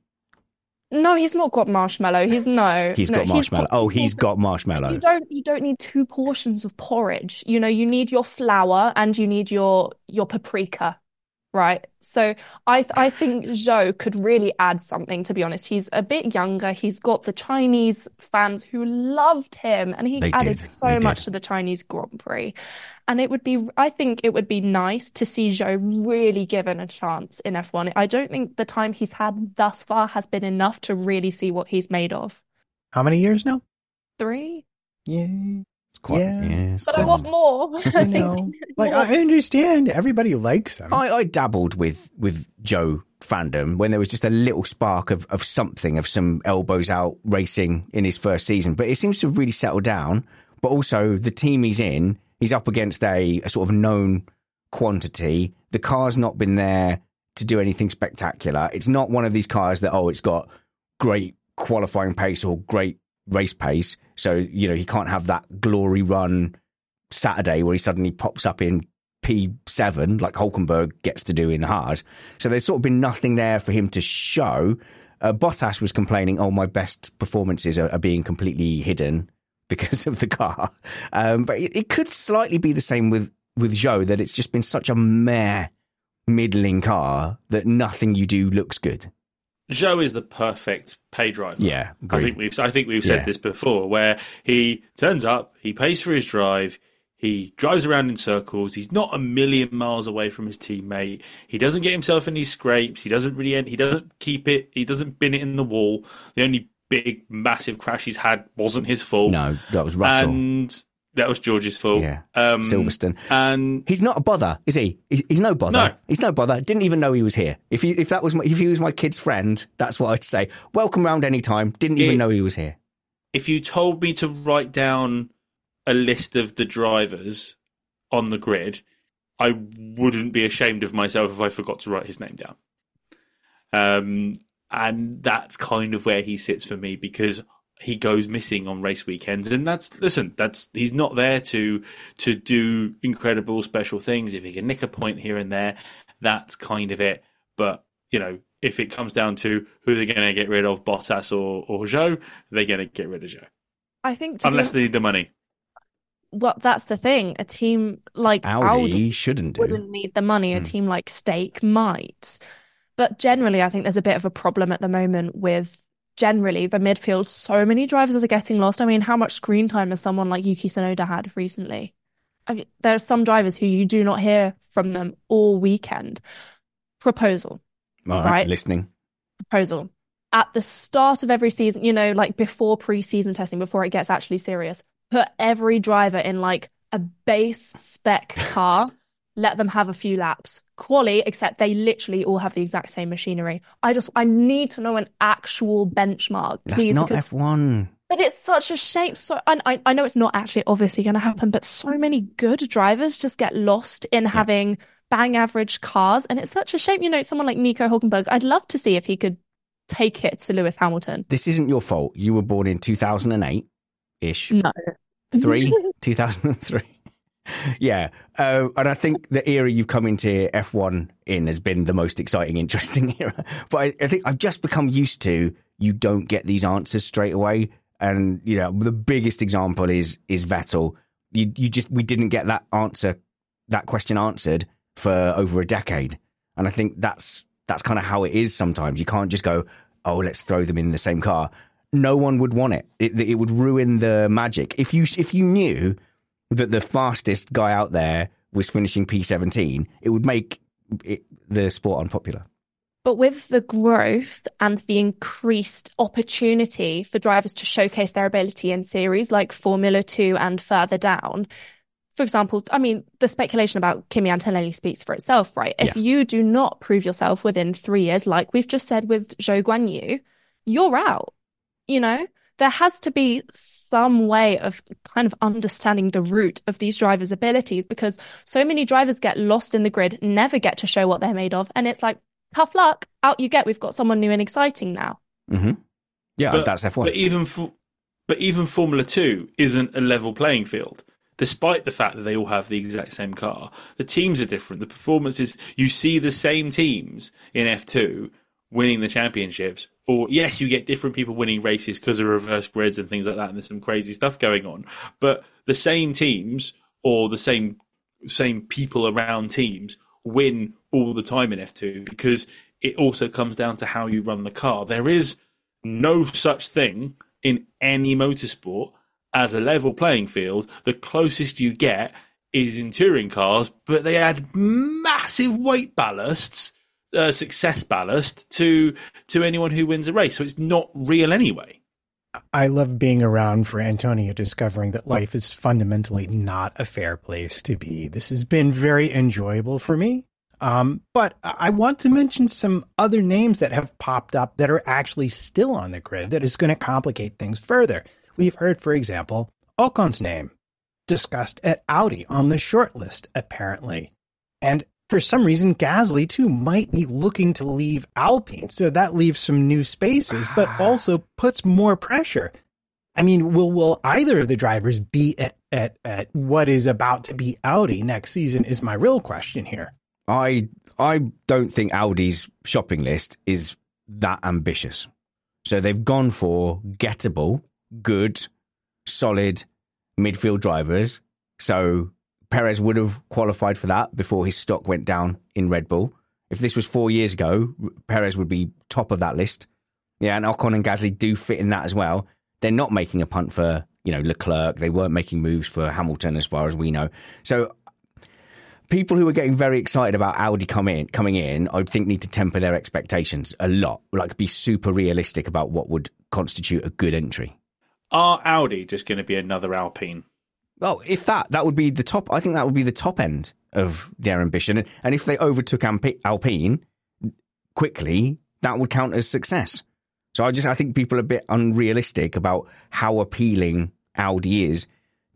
Speaker 7: No, he's not got marshmallow. He's no.
Speaker 4: He's
Speaker 7: no,
Speaker 4: got marshmallow. oh, he's
Speaker 7: also-
Speaker 4: got marshmallow.
Speaker 7: You don't. You don't need two portions of porridge. You know, you need your flour and you need your your paprika, right? So I I think Joe could really add something. To be honest, he's a bit younger. He's got the Chinese fans who loved him, and he
Speaker 4: They
Speaker 7: added
Speaker 4: did.
Speaker 7: so
Speaker 4: They
Speaker 7: much
Speaker 4: did.
Speaker 7: to the Chinese Grand Prix. And it would be, I think it would be nice to see Joe really given a chance in F one. I don't think the time he's had thus far has been enough to really see what he's made of.
Speaker 5: How many years now?
Speaker 7: Three?
Speaker 5: Yeah.
Speaker 4: It's quite,
Speaker 5: Yeah.
Speaker 4: yeah, it's
Speaker 7: But
Speaker 4: quite-
Speaker 7: I want more.
Speaker 5: I know. Like, I understand everybody likes him.
Speaker 4: I, I dabbled with, with Joe fandom when there was just a little spark of, of something, of some elbows out racing in his first season. But it seems to have really settled down. But also the team he's in, he's up against a, a sort of known quantity. The car's not been there to do anything spectacular. It's not one of these cars that, oh, it's got great qualifying pace or great race pace. So, you know, he can't have that glory run Saturday where he suddenly pops up in P seven like Hulkenberg gets to do in Haas. So there's sort of been nothing there for him to show. Uh, Bottas was complaining, oh, my best performances are, are being completely hidden because of the car. Um, but it, it could slightly be the same with, with Zhou, that it's just been such a meh, middling car that nothing you do looks good.
Speaker 6: Zhou is the perfect pay driver.
Speaker 4: Yeah,
Speaker 6: I
Speaker 4: agreed.
Speaker 6: think we've I think we've said
Speaker 4: Yeah.
Speaker 6: this before, where he turns up, he pays for his drive, He drives around in circles. He's not a million miles away from his teammate. He doesn't get himself in these scrapes. He doesn't really. He doesn't keep it. He doesn't bin it in the wall. The only big, massive crash he's had wasn't his fault.
Speaker 4: No, that was Russell.
Speaker 6: And that was George's fault.
Speaker 4: Yeah,
Speaker 6: um,
Speaker 4: Silverstone.
Speaker 6: And
Speaker 4: he's not a bother, is he? He's, he's no bother.
Speaker 6: No.
Speaker 4: He's no bother. Didn't even know he was here. If he, if that was my, if he was my kid's friend, that's what I'd say. Welcome round any time. Didn't even it, know he was here.
Speaker 6: If you told me to write down a list of the drivers on the grid, I wouldn't be ashamed of myself if I forgot to write his name down. Um, and that's kind of where he sits for me, because he goes missing on race weekends. And that's, listen, that's, he's not there to, to do incredible special things. If he can nick a point here and there, that's kind of it. But, you know, if it comes down to who they're going to get rid of, Bottas or, or Zhou, they're going to get rid of Zhou.
Speaker 7: I think,
Speaker 6: unless
Speaker 7: be...
Speaker 6: they need the money.
Speaker 7: Well, that's the thing. A team like
Speaker 4: Audi,
Speaker 7: Audi
Speaker 4: shouldn't do.
Speaker 7: wouldn't need the money. A
Speaker 4: mm.
Speaker 7: team like Stake might. But generally, I think there's a bit of a problem at the moment with generally the midfield. So many drivers are getting lost. I mean, how much screen time has someone like Yuki Tsunoda had recently? I mean, there are some drivers who you do not hear from them all weekend. Proposal.
Speaker 4: All right, right? Listening.
Speaker 7: Proposal. At the start of every season, you know, like before pre-season testing, before it gets actually serious, put every driver in like a base spec car, let them have a few laps. Quali, except they literally all have the exact same machinery. I just, I need to know an actual benchmark, please.
Speaker 4: That's not
Speaker 7: because,
Speaker 4: F one.
Speaker 7: But it's such a shame. So I, I know it's not actually obviously going to happen, but so many good drivers just get lost in yeah. having bang average cars. And it's such a shame, you know, someone like Nico Hülkenberg, I'd love to see if he could take it to Lewis Hamilton.
Speaker 4: This isn't your fault. You were born in two thousand eight-ish.
Speaker 7: No.
Speaker 4: Three? two thousand three. Yeah. Uh, and I think the era you've come into F one in has been the most exciting, interesting era. But I, I think I've just become used to you don't get these answers straight away. And, you know, the biggest example is is Vettel. You you just we didn't get that answer, that question answered for over a decade. And I think that's that's kind of how it is sometimes. You can't just go, oh, let's throw them in the same car. No one would want it. It, it would ruin the magic. If you if you knew that the fastest guy out there was finishing P seventeen, it would make it, the sport unpopular.
Speaker 7: But with the growth and the increased opportunity for drivers to showcase their ability in series like Formula Two and further down, for example, I mean, the speculation about Kimi Antonelli speaks for itself, right? If yeah. you do not prove yourself within three years, like we've just said with Zhou Guanyu, you're out. You know, there has to be some way of kind of understanding the root of these drivers' abilities, because so many drivers get lost in the grid, never get to show what they're made of. And it's like, tough luck, out you get. We've got someone new and exciting now.
Speaker 4: Mm-hmm. Yeah,
Speaker 6: but,
Speaker 4: that's F one.
Speaker 6: But even, for, but even Formula two isn't a level playing field. Despite the fact that they all have the exact same car, the teams are different. The performances, you see the same teams in F two winning the championships. Or yes, you get different people winning races because of reverse grids and things like that, and there's some crazy stuff going on. But the same teams or the same same people around teams win all the time in F two, because it also comes down to how you run the car. There is no such thing in any motorsport as a level playing field. The closest you get is in touring cars, but they add massive weight ballasts, uh, success ballast to to anyone who wins a race. So it's not real anyway.
Speaker 5: I love being around for Antonio discovering that life is fundamentally not a fair place to be. This has been very enjoyable for me. Um, but I want to mention some other names that have popped up that are actually still on the grid that is going to complicate things further. We've heard, for example, Ocon's name discussed at Audi on the short list, apparently. And for some reason, Gasly, too, might be looking to leave Alpine. So that leaves some new spaces, but also puts more pressure. I mean, will will either of the drivers be at, at, at what is about to be Audi next season is my real question here.
Speaker 4: I I don't think Audi's shopping list is that ambitious. So they've gone for gettable, good, solid midfield drivers. So Perez would have qualified for that before his stock went down in Red Bull. If this was four years ago, Perez would be top of that list. Yeah, and Ocon and Gasly do fit in that as well. They're not making a punt for you know, Leclerc. They weren't making moves for Hamilton as far as we know. So people who are getting very excited about Audi come in, coming in, I think need to temper their expectations a lot. Like, be super realistic about what would constitute a good entry.
Speaker 6: Are Audi just going to be another Alpine?
Speaker 4: Well, if that, that would be the top. I think that would be the top end of their ambition. And if they overtook Alpine quickly, that would count as success. So I just, I think people are a bit unrealistic about how appealing Audi is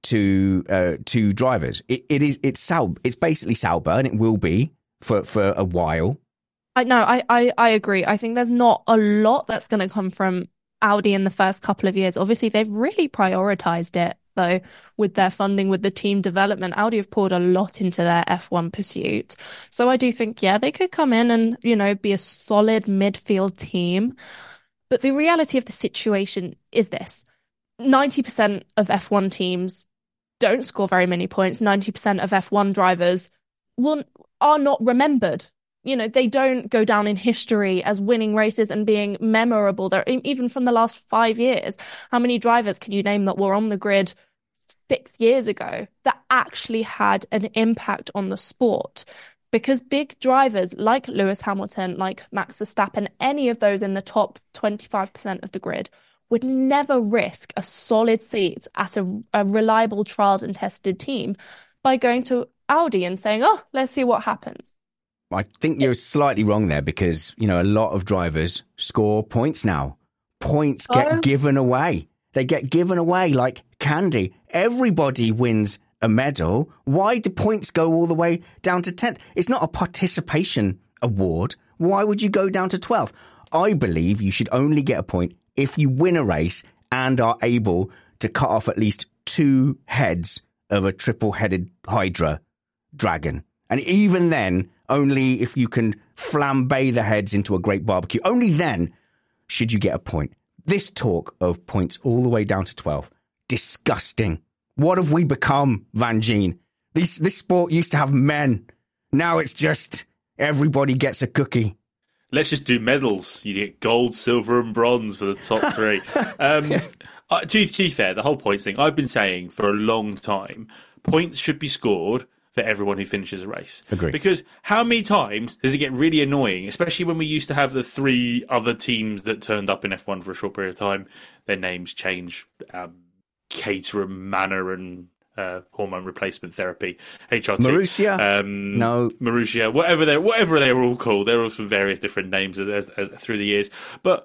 Speaker 4: to uh, to drivers. It, it is it's Sauber. It's basically Sauber, and it will be for, for a while.
Speaker 7: I no, I, I I agree. I think there's not a lot that's going to come from Audi in the first couple of years. Obviously, they've really prioritized it, though, with their funding, with the team development. Audi have poured a lot into their F one pursuit. So I do think, yeah, they could come in and, you know, be a solid midfield team. But the reality of the situation is this. ninety percent of F one teams don't score very many points. ninety percent of F one drivers will, are not remembered. You know, they don't go down in history as winning races and being memorable. They're, even from the last five years, how many drivers can you name that were on the grid six years ago that actually had an impact on the sport? Because big drivers like Lewis Hamilton, like Max Verstappen, any of those in the top twenty-five percent of the grid would never risk a solid seat at a, a reliable, tried and tested team by going to Audi and saying, oh, let's see what happens.
Speaker 4: I think you're slightly wrong there because, you know, a lot of drivers score points now. Points get oh. given away. They get given away like candy. Everybody wins a medal. Why do points go all the way down to tenth? It's not a participation award. Why would you go down to twelfth? I believe you should only get a point if you win a race and are able to cut off at least two heads of a triple-headed Hydra dragon. And even then, only if you can flambe the heads into a great barbecue. Only then should you get a point. This talk of points all the way down to twelve. Disgusting. What have we become, Van Gien? This, this sport used to have men. Now it's just everybody gets a cookie.
Speaker 6: Let's just do medals. You get gold, silver and bronze for the top three. um, yeah. uh, to, to be fair, the whole points thing, I've been saying for a long time, points should be scored for everyone who finishes a race.
Speaker 4: Agreed.
Speaker 6: Because how many times does it get really annoying, especially when we used to have the three other teams that turned up in F one for a short period of time, their names change, um, Caterham, Manor and uh, hormone replacement therapy, H R T.
Speaker 4: Marussia?
Speaker 6: Um,
Speaker 4: no.
Speaker 6: Marussia, whatever they whatever they were all called. There were some various different names as, as, through the years. But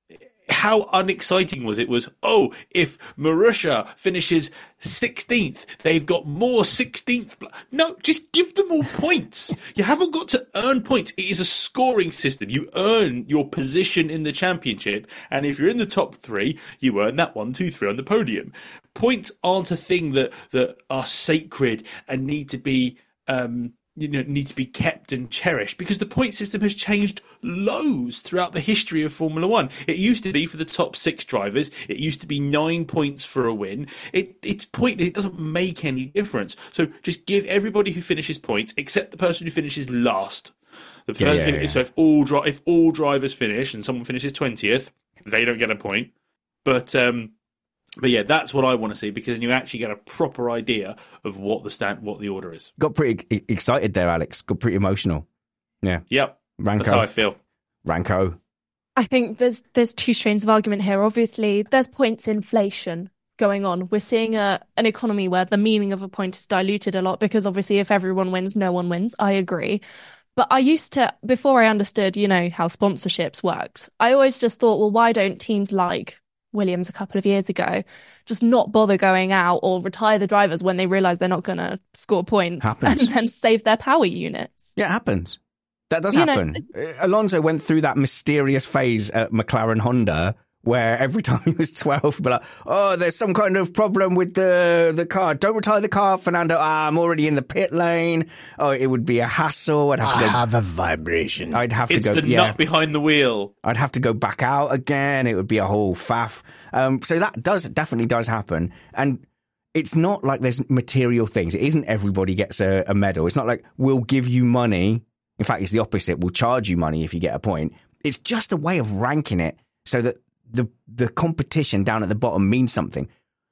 Speaker 6: how unexciting was it was, oh, if Marussia finishes sixteenth, they've got more sixteenth. No, just give them all points. You haven't got to earn points. It is a scoring system. You earn your position in the championship. And if you're in the top three, you earn that one, two, three on the podium. Points aren't a thing that, that are sacred and need to be, um, you know, need to be kept and cherished, because the point system has changed loads throughout the history of Formula One. It used to be for the top six drivers. It used to be nine points for a win. It, it's point. It doesn't make any difference. So just give everybody who finishes points, except the person who finishes last. The
Speaker 4: yeah,
Speaker 6: first,
Speaker 4: yeah, yeah.
Speaker 6: So if all dri- if all drivers finish and someone finishes twentieth, they don't get a point. But um, But yeah, that's what I want to see, because then you actually get a proper idea of what the stand, what the order is.
Speaker 4: Got pretty e- excited there, Alex. Got pretty emotional. Yeah.
Speaker 6: Yep.
Speaker 4: Ranko.
Speaker 6: That's how I feel.
Speaker 4: Ranko.
Speaker 7: I think there's there's two strains of argument here. Obviously, there's points inflation going on. We're seeing a an economy where the meaning of a point is diluted a lot, because obviously if everyone wins, no one wins. I agree. But I used to, before I understood, you know, how sponsorships worked, I always just thought, well, why don't teams like Williams a couple of years ago just not bother going out or retire the drivers when they realise they're not going to score points
Speaker 4: happens.
Speaker 7: and then save their power units?
Speaker 4: Yeah, it happens. That does
Speaker 7: You
Speaker 4: happen.
Speaker 7: know-
Speaker 4: Alonso went through that mysterious phase at McLaren Honda where every time he was twelve, he'd be like, oh, there's some kind of problem with the the car. Don't retire the car, Fernando. Ah, I'm already in the pit lane. Oh, it would be a hassle. I'd have to
Speaker 5: I
Speaker 4: go,
Speaker 5: have a vibration.
Speaker 4: I'd have
Speaker 6: It's
Speaker 4: to go.
Speaker 6: the
Speaker 4: yeah.
Speaker 6: nut behind the wheel.
Speaker 4: I'd have to go back out again. It would be a whole faff. Um, so that does definitely does happen. And it's not like there's material things. It isn't everybody gets a, a medal. It's not like we'll give you money. In fact, it's the opposite. We'll charge you money if you get a point. It's just a way of ranking it so that the the competition down at the bottom means something.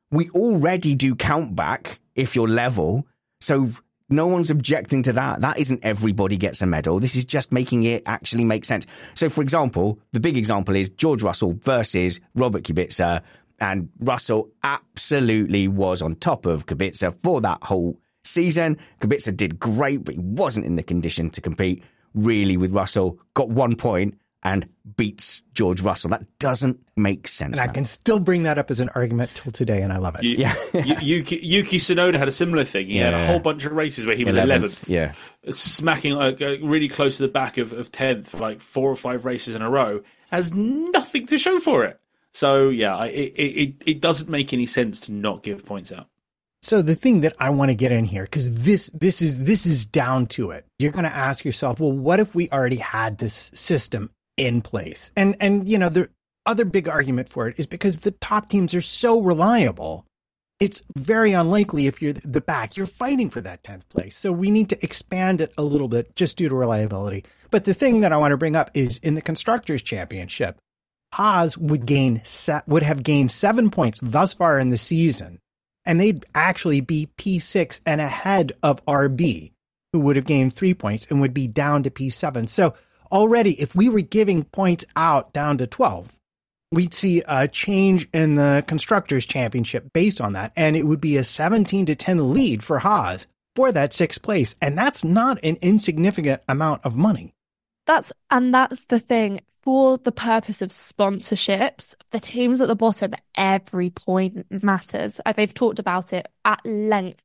Speaker 4: we already do count back if you're level. So no one's objecting to that. That isn't everybody gets a medal. This is just making it actually make sense. So, for example, the big example is George Russell versus Robert Kubica. And Russell absolutely was on top of Kubica for that whole season. Kubica did great, but he wasn't in the condition to compete really with Russell. Got one point and beats George Russell. That doesn't make sense.
Speaker 5: And
Speaker 4: man.
Speaker 5: I can still bring that up as an argument till today, and I love it.
Speaker 6: You,
Speaker 4: yeah.
Speaker 6: Yuki, Yuki Tsunoda had a similar thing. He yeah. had a whole bunch of races where he was eleventh.
Speaker 4: Yeah.
Speaker 6: Smacking like, uh, really close to the back of, of tenth for like four or five races in a row. Has nothing to show for it. So, yeah, it, it, it doesn't make any sense to not give points out.
Speaker 5: So the thing that I want to get in here, because this this is this is down to it. You're going to ask yourself, well, what if we already had this system in place? And, and you know, the other big argument for it is because the top teams are so reliable. It's very unlikely if you're the back, you're fighting for that tenth place. So we need to expand it a little bit just due to reliability. But the thing that I want to bring up is in the Constructors' Championship, Haas would gain se- would have gained seven points thus far in the season, and they'd actually be P six and ahead of R B, who would have gained three points and would be down to P seven. So already, if we were giving points out down to twelve, we'd see a change in the Constructors' Championship based on that, and it would be a seventeen to ten lead for Haas for that sixth place, and that's not an insignificant amount of money.
Speaker 7: That's and that's the thing. For the purpose of sponsorships, the teams at the bottom, every point matters. They've talked about it at length.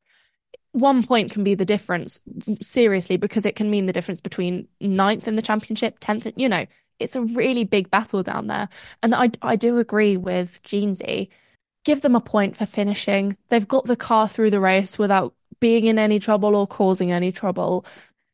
Speaker 7: One point can be the difference, seriously, because it can mean the difference between ninth in the championship, tenth. You know, it's a really big battle down there. And I, I do agree with Jeansy. Give them a point for finishing. They've got the car through the race without being in any trouble or causing any trouble.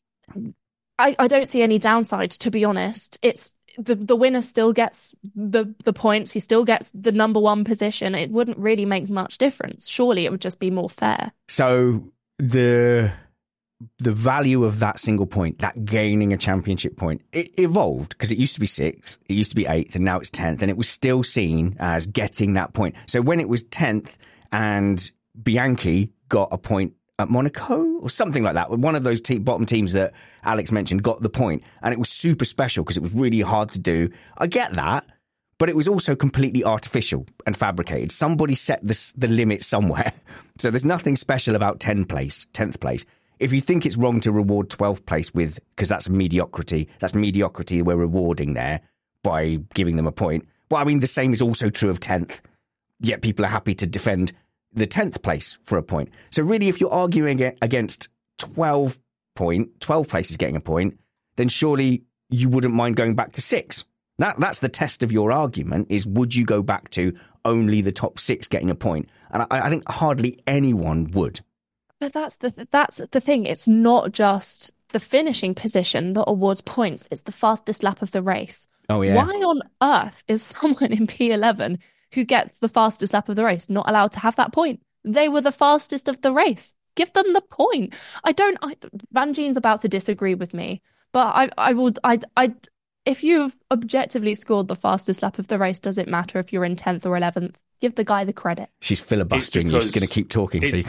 Speaker 7: I, I don't see any downside, to be honest. It's the the winner still gets the the points. He still gets the number one position. It wouldn't really make much difference. Surely it would just be more fair.
Speaker 4: So the the value of that single point, that gaining a championship point, it evolved because it used to be sixth, it used to be eighth, and now it's tenth, and it was still seen as getting that point. So when it was tenth and Bianchi got a point at Monaco or something like that, one of those te- bottom teams that Alex mentioned got the point, and it was super special because it was really hard to do. I get that, but it was also completely artificial and fabricated. Somebody set this, the limit somewhere. So there's nothing special about tenth place, tenth place. If you think it's wrong to reward twelfth place with, because that's mediocrity, that's mediocrity we're rewarding there by giving them a point. Well, I mean, the same is also true of tenth, yet people are happy to defend the tenth place for a point. So really, if you're arguing against twelve point, twelve places getting a point, then surely you wouldn't mind going back to six. That that's the test of your argument, is would you go back to only the top six getting a point? And I, I think hardly anyone would.
Speaker 7: But that's the that's the thing. It's not just the finishing position that awards points. It's the fastest lap of the race.
Speaker 4: Oh yeah.
Speaker 7: Why on earth is someone in P eleven who gets the fastest lap of the race not allowed to have that point? They were the fastest of the race. Give them the point. I don't. I, Van Geen's about to disagree with me, but I I would I I. If you've objectively scored the fastest lap of the race, does it matter if you're in tenth or eleventh? Give the guy the credit.
Speaker 4: She's filibustering you. She's going to keep talking. So you...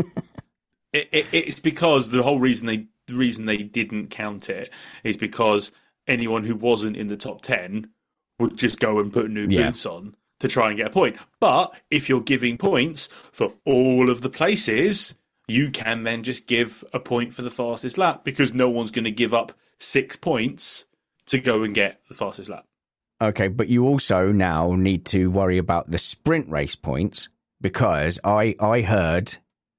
Speaker 6: it, it, it's because the whole reason they the reason they didn't count it is because anyone who wasn't in the top ten would just go and put new
Speaker 4: yeah.
Speaker 6: boots on to try and get a point. But if you're giving points for all of the places, you can then just give a point for the fastest lap, because no one's going to give up six points to go and get the fastest lap.
Speaker 4: Okay, but you also now need to worry about the sprint race points, because I I heard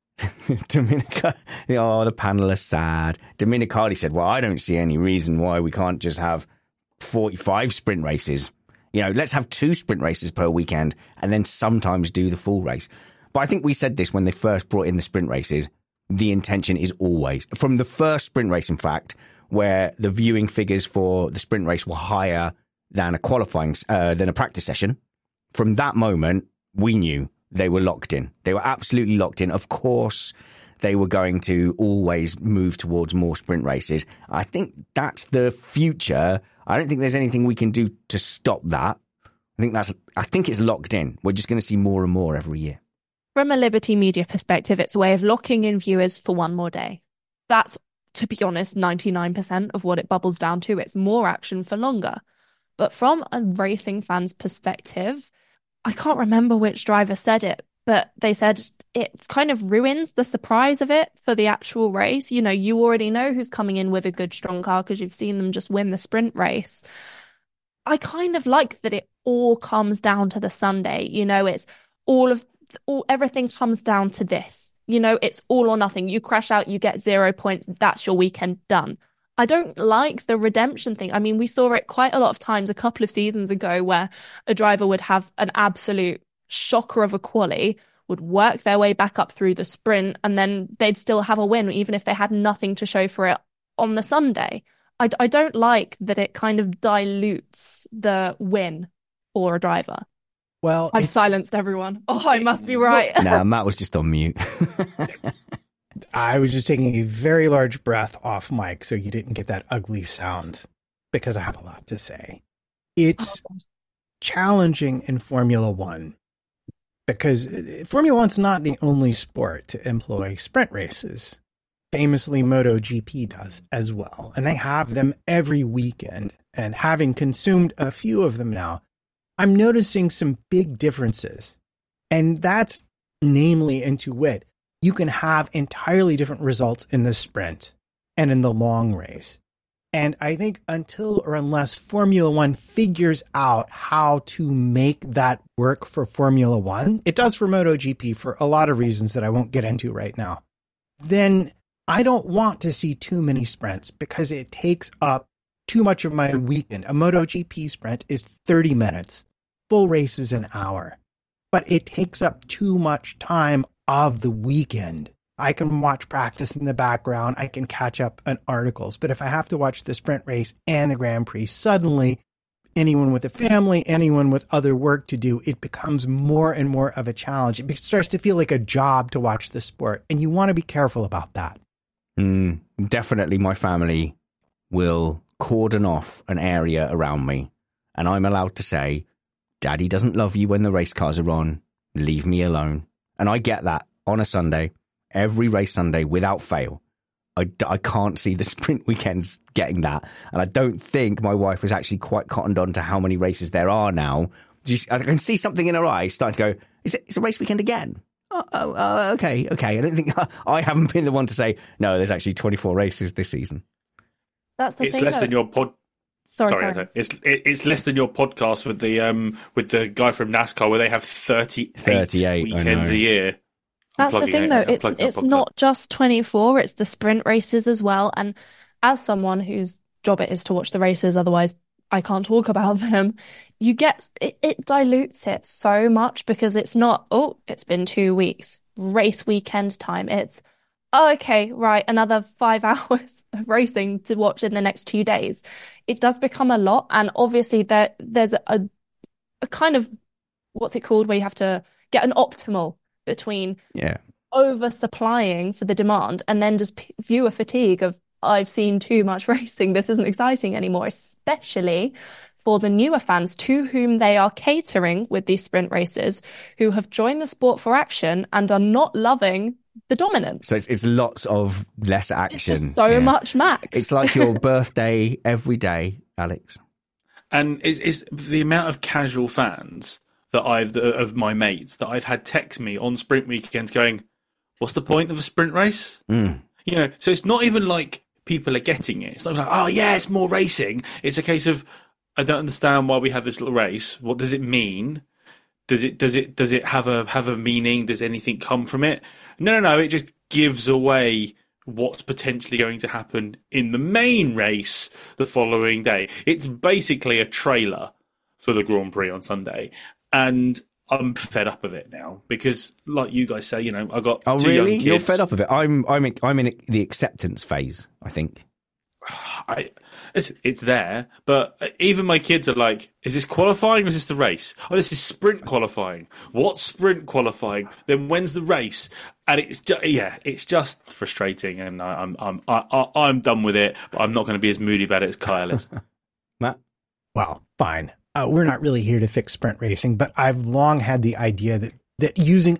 Speaker 4: Dominica, oh, the panel are sad. Dominicali said, well, I don't see any reason why we can't just have forty-five sprint races. You know, let's have two sprint races per weekend and then sometimes do the full race. But I think we said this when they first brought in the sprint races. The intention is always, from the first sprint race, in fact, where the viewing figures for the sprint race were higher than a qualifying, uh, than a practice session. From that moment, we knew they were locked in. They were absolutely locked in. Of course, they were going to always move towards more sprint races. I think that's the future. I don't think there's anything we can do to stop that. I think that's, I think it's locked in. We're just going to see more and more every year.
Speaker 7: From a Liberty Media perspective, it's a way of locking in viewers for one more day. That's, to be honest, ninety-nine percent of what it bubbles down to. It's more action for longer. But from a racing fan's perspective, I can't remember which driver said it, but they said it kind of ruins the surprise of it for the actual race. You know, you already know who's coming in with a good, strong car because you've seen them just win the sprint race. I kind of like that it all comes down to the Sunday. You know, it's all of all, everything comes down to this. You know, it's all or nothing. You crash out, you get zero points. That's your weekend done. I don't like the redemption thing. I mean, we saw it quite a lot of times a couple of seasons ago where a driver would have an absolute shocker of a quali, would work their way back up through the sprint, and then they'd still have a win, even if they had nothing to show for it on the Sunday. I, I don't like that it kind of dilutes the win for a driver.
Speaker 5: Well,
Speaker 7: I've
Speaker 5: it's-
Speaker 7: silenced everyone. Oh, I must be right.
Speaker 4: Nah, Matt was just on mute.
Speaker 5: I was just taking a very large breath off mic so you didn't get that ugly sound because I have a lot to say. It's challenging in Formula One because Formula One's not the only sport to employ sprint races. Famously, MotoGP does as well, and they have them every weekend. And having consumed a few of them now, I'm noticing some big differences. And that's namely into wit. You can have entirely different results in the sprint and in the long race. And I think until or unless Formula One figures out how to make that work for Formula One, it does for MotoGP for a lot of reasons that I won't get into right now, then I don't want to see too many sprints because it takes up too much of my weekend. A MotoGP sprint is thirty minutes. Full race is an hour. But it takes up too much time of the weekend. I can watch practice in the background. I can catch up on articles. But if I have to watch the sprint race and the Grand Prix, suddenly anyone with a family, anyone with other work to do, it becomes more and more of a challenge. It starts to feel like a job to watch the sport. And you want to be careful about that.
Speaker 4: Mm, definitely my family will cordon off an area around me. And I'm allowed to say, Daddy doesn't love you when the race cars are on. Leave me alone. And I get that on a Sunday, every race Sunday without fail. I, I can't see the sprint weekends getting that. And I don't think my wife was actually quite cottoned on to how many races there are now. You, I can see something in her eyes starting to go, is it, it's a race weekend again? Oh, oh, oh, okay, okay. I don't think I haven't been the one to say, no, there's actually twenty-four races this season.
Speaker 7: That's the
Speaker 6: it's
Speaker 7: thing.
Speaker 6: less
Speaker 7: though.
Speaker 6: than your pod.
Speaker 7: Sorry,
Speaker 6: Sorry,
Speaker 7: Karen.
Speaker 6: it's it, it's less than your podcast with the um with the guy from NASCAR where they have thirty-eight,
Speaker 4: thirty-eight
Speaker 6: weekends a year.
Speaker 7: That's the thing, though. It's it's not just twenty-four. It's the sprint races as well. And as someone whose job it is to watch the races, otherwise I can't talk about them, you get it, it dilutes it so much because it's not, oh, it's been two weeks, race weekend time. It's, oh, okay, right, another five hours of racing to watch in the next two days. It does become a lot. And obviously there there's a, a kind of, what's it called, where you have to get an optimal between
Speaker 4: yeah.
Speaker 7: oversupplying for the demand and then just p- viewer fatigue of, I've seen too much racing, this isn't exciting anymore, especially for the newer fans to whom they are catering with these sprint races, who have joined the sport for action and are not loving the dominance.
Speaker 4: So it's, it's lots of less action.
Speaker 7: It's just so
Speaker 4: yeah.
Speaker 7: much max.
Speaker 4: It's like your birthday every day, Alex.
Speaker 6: And it's, it's the amount of casual fans that I've the, of my mates that I've had text me on sprint weekends going, "What's the point of a sprint race?"
Speaker 4: Mm.
Speaker 6: You know, so it's not even like people are getting it. It's not like, "Oh yeah, it's more racing." It's a case of, I don't understand why we have this little race. What does it mean? Does it does it does it have a have a meaning? Does anything come from it? No, no, no. It just gives away what's potentially going to happen in the main race the following day. It's basically a trailer for the Grand Prix on Sunday, and I'm fed up of it now because, like you guys say, you know, I got
Speaker 4: oh
Speaker 6: two
Speaker 4: really?
Speaker 6: young kids.
Speaker 4: You're fed up of it. I'm I'm in, I'm in the acceptance phase, I think.
Speaker 6: I, it's, it's there, but even my kids are like, is this qualifying or is this the race? Oh, this is sprint qualifying. What's sprint qualifying? Then when's the race? And it's just, yeah, it's just frustrating, and I, I'm I'm I, I'm done with it. But I'm not going to be as moody about it as Kyle is.
Speaker 4: Matt?
Speaker 5: Well, fine. Uh, we're not really here to fix sprint racing, but I've long had the idea that, that using a,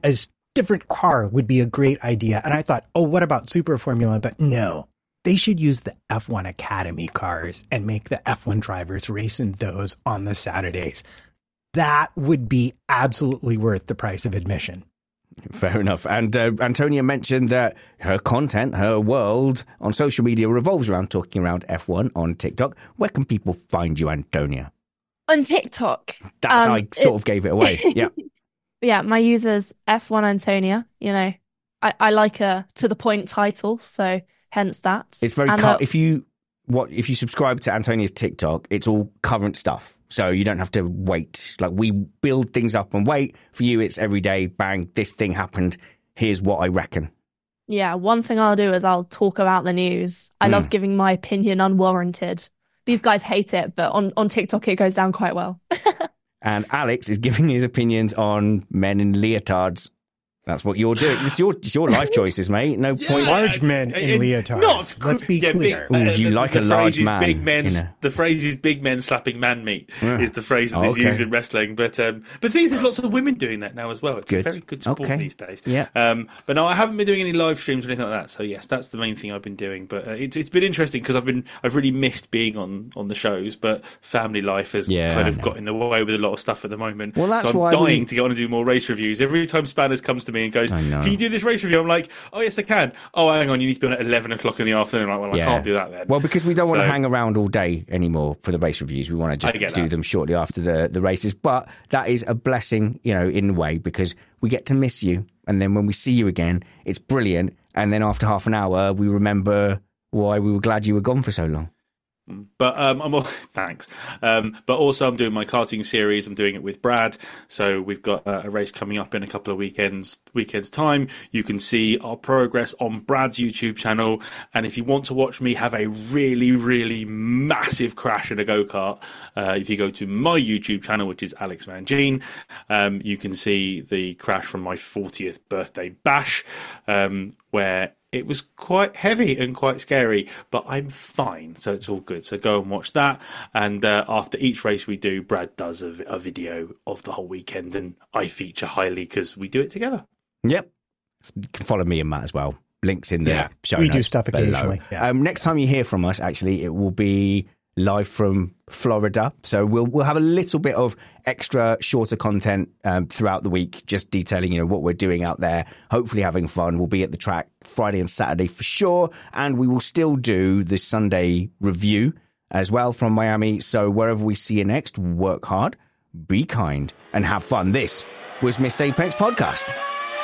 Speaker 5: different car would be a great idea. And I thought, oh, what about Super Formula? But no, they should use the F one Academy cars and make the F one drivers race in those on the Saturdays. That would be absolutely worth the price of admission.
Speaker 4: Fair enough. And uh, Antonia mentioned that her content, her world on social media revolves around talking around F one on TikTok. Where can people find you, Antonia?
Speaker 7: On TikTok.
Speaker 4: That's
Speaker 7: um,
Speaker 4: how I sort of gave it away. Yeah.
Speaker 7: Yeah, my user's F one Antonia. You know, I, I like a to the point title, so hence that.
Speaker 4: It's very
Speaker 7: and,
Speaker 4: cu-
Speaker 7: uh,
Speaker 4: if you what if you subscribe to Antonia's TikTok, it's all current stuff. So you don't have to wait. Like, we build things up and wait. For you, it's every day, bang, this thing happened. Here's what I reckon.
Speaker 7: Yeah, one thing I'll do is I'll talk about the news. I mm. love giving my opinion unwarranted. These guys hate it, but on, on TikTok it goes down quite well.
Speaker 4: And Alex is giving his opinions on men in leotards. That's what you're doing. It's your it's your life choices, mate. No yeah, point.
Speaker 5: Large men in leotards. Not, Let's be yeah, clear.
Speaker 4: Big, uh, you the, like the a large man.
Speaker 6: Big men, you know. The phrase is "big men slapping man meat" yeah. is the phrase that's oh, okay. used in wrestling. But um, but the thing is, there's lots of women doing that now as well. It's good. a very good sport
Speaker 4: okay.
Speaker 6: these days.
Speaker 4: Yeah.
Speaker 6: Um, but no, I haven't been doing any live streams or anything like that. So yes, that's the main thing I've been doing. But uh, it's it's been interesting because I've been I've really missed being on, on the shows. But family life has yeah, kind of got in the way with a lot of stuff at the moment.
Speaker 4: Well, that's
Speaker 6: so I'm
Speaker 4: why
Speaker 6: dying
Speaker 4: we...
Speaker 6: to go on and do more race reviews. Every time Spanners comes to me and goes, "Can you do this race review?" I'm like, "Oh yes, I can." Oh, hang on, you need to be on at eleven o'clock in the afternoon. I'm like, well,
Speaker 4: yeah.
Speaker 6: I can't do that then.
Speaker 4: Well, because we don't
Speaker 6: so,
Speaker 4: want to hang around all day anymore for the race reviews. We want to just do them shortly after the, the races. But that is a blessing, you know, in a way, because we get to miss you. And then when we see you again, it's brilliant. And then after half an hour, we remember why we were glad you were gone for so long.
Speaker 6: But um, I'm all, thanks. Um, but also, I'm doing my karting series. I'm doing it with Brad. So we've got uh, a race coming up in a couple of weekends. Weekends time. You can see our progress on Brad's YouTube channel. And if you want to watch me have a really, really massive crash in a go kart, uh, if you go to my YouTube channel, which is Alex Van Gene, um, you can see the crash from my fortieth birthday bash, um, where it was quite heavy and quite scary, but I'm fine, so it's all good. So go and watch that. And uh, after each race we do, Brad does a, a video of the whole weekend, and I feature highly because we do it together.
Speaker 4: Yep. You can follow me and Matt as well. Links in the
Speaker 5: yeah,
Speaker 4: show
Speaker 5: we
Speaker 4: notes
Speaker 5: do stuff occasionally.
Speaker 4: Yeah. Um, next time you hear from us, actually, it will be live from Florida. So we'll we'll have a little bit of extra shorter content um, throughout the week, just detailing, you know, what we're doing out there, hopefully having fun. We'll be at the track Friday and Saturday for sure. And we will still do the Sunday review as well from Miami. So wherever we see you next, work hard, be kind, and have fun. This was Missed Apex Podcast.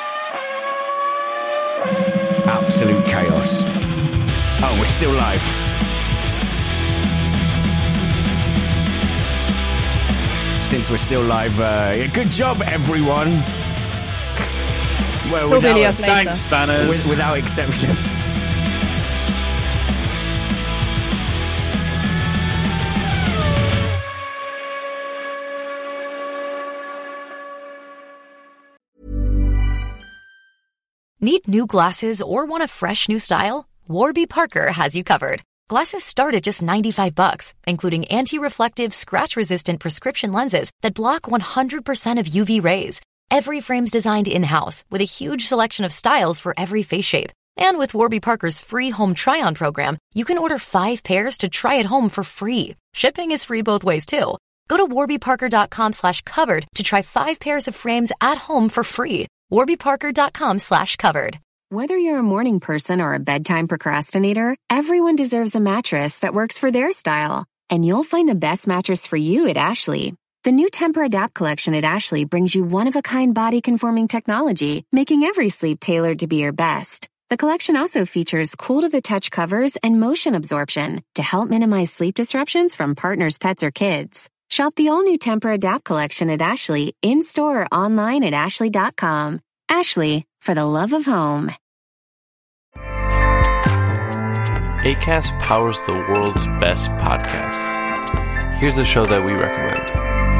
Speaker 4: Absolute chaos. Oh, we're still live. Since we're still live, uh, good job, everyone. Well,
Speaker 7: without,
Speaker 6: thanks, Spanners.
Speaker 4: With, without exception.
Speaker 8: Need new glasses or want a fresh new style? Warby Parker has you covered. Glasses start at just ninety-five bucks, including anti-reflective, scratch-resistant prescription lenses that block one hundred percent of U V rays. Every frame's designed in-house with a huge selection of styles for every face shape. And with Warby Parker's free home try-on program, you can order five pairs to try at home for free. Shipping is free both ways, too. Go to warbyparker.com slash covered to try five pairs of frames at home for free. warbyparker.com slash covered.
Speaker 10: Whether you're a morning person or a bedtime procrastinator, everyone deserves a mattress that works for their style. And you'll find the best mattress for you at Ashley. The new Temper-Adapt collection at Ashley brings you one-of-a-kind body-conforming technology, making every sleep tailored to be your best. The collection also features cool-to-the-touch covers and motion absorption to help minimize sleep disruptions from partners, pets, or kids. Shop the all-new Temper-Adapt collection at Ashley, in-store or online at ashley dot com. Ashley, for the love of home.
Speaker 11: Acast powers the world's best podcasts. Here's a show that we recommend.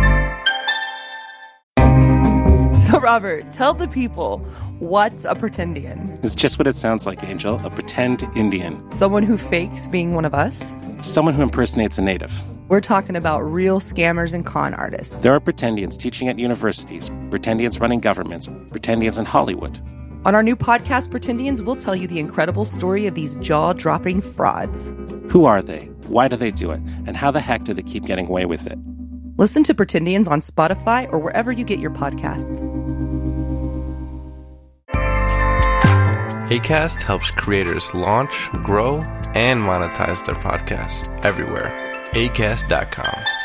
Speaker 12: So, Robert, tell the people, what's a pretendian?
Speaker 13: It's just what it sounds like, Angel. A pretend Indian.
Speaker 12: Someone who fakes being one of us?
Speaker 13: Someone who impersonates a native.
Speaker 12: We're talking about real scammers and con artists.
Speaker 13: There are pretendians teaching at universities, pretendians running governments, pretendians in Hollywood.
Speaker 12: On our new podcast, Pretendians, we'll tell you the incredible story of these jaw-dropping frauds.
Speaker 13: Who are they? Why do they do it? And how the heck do they keep getting away with it?
Speaker 12: Listen to Pretendians on Spotify or wherever you get your podcasts.
Speaker 11: Acast helps creators launch, grow, and monetize their podcasts everywhere. Acast dot com.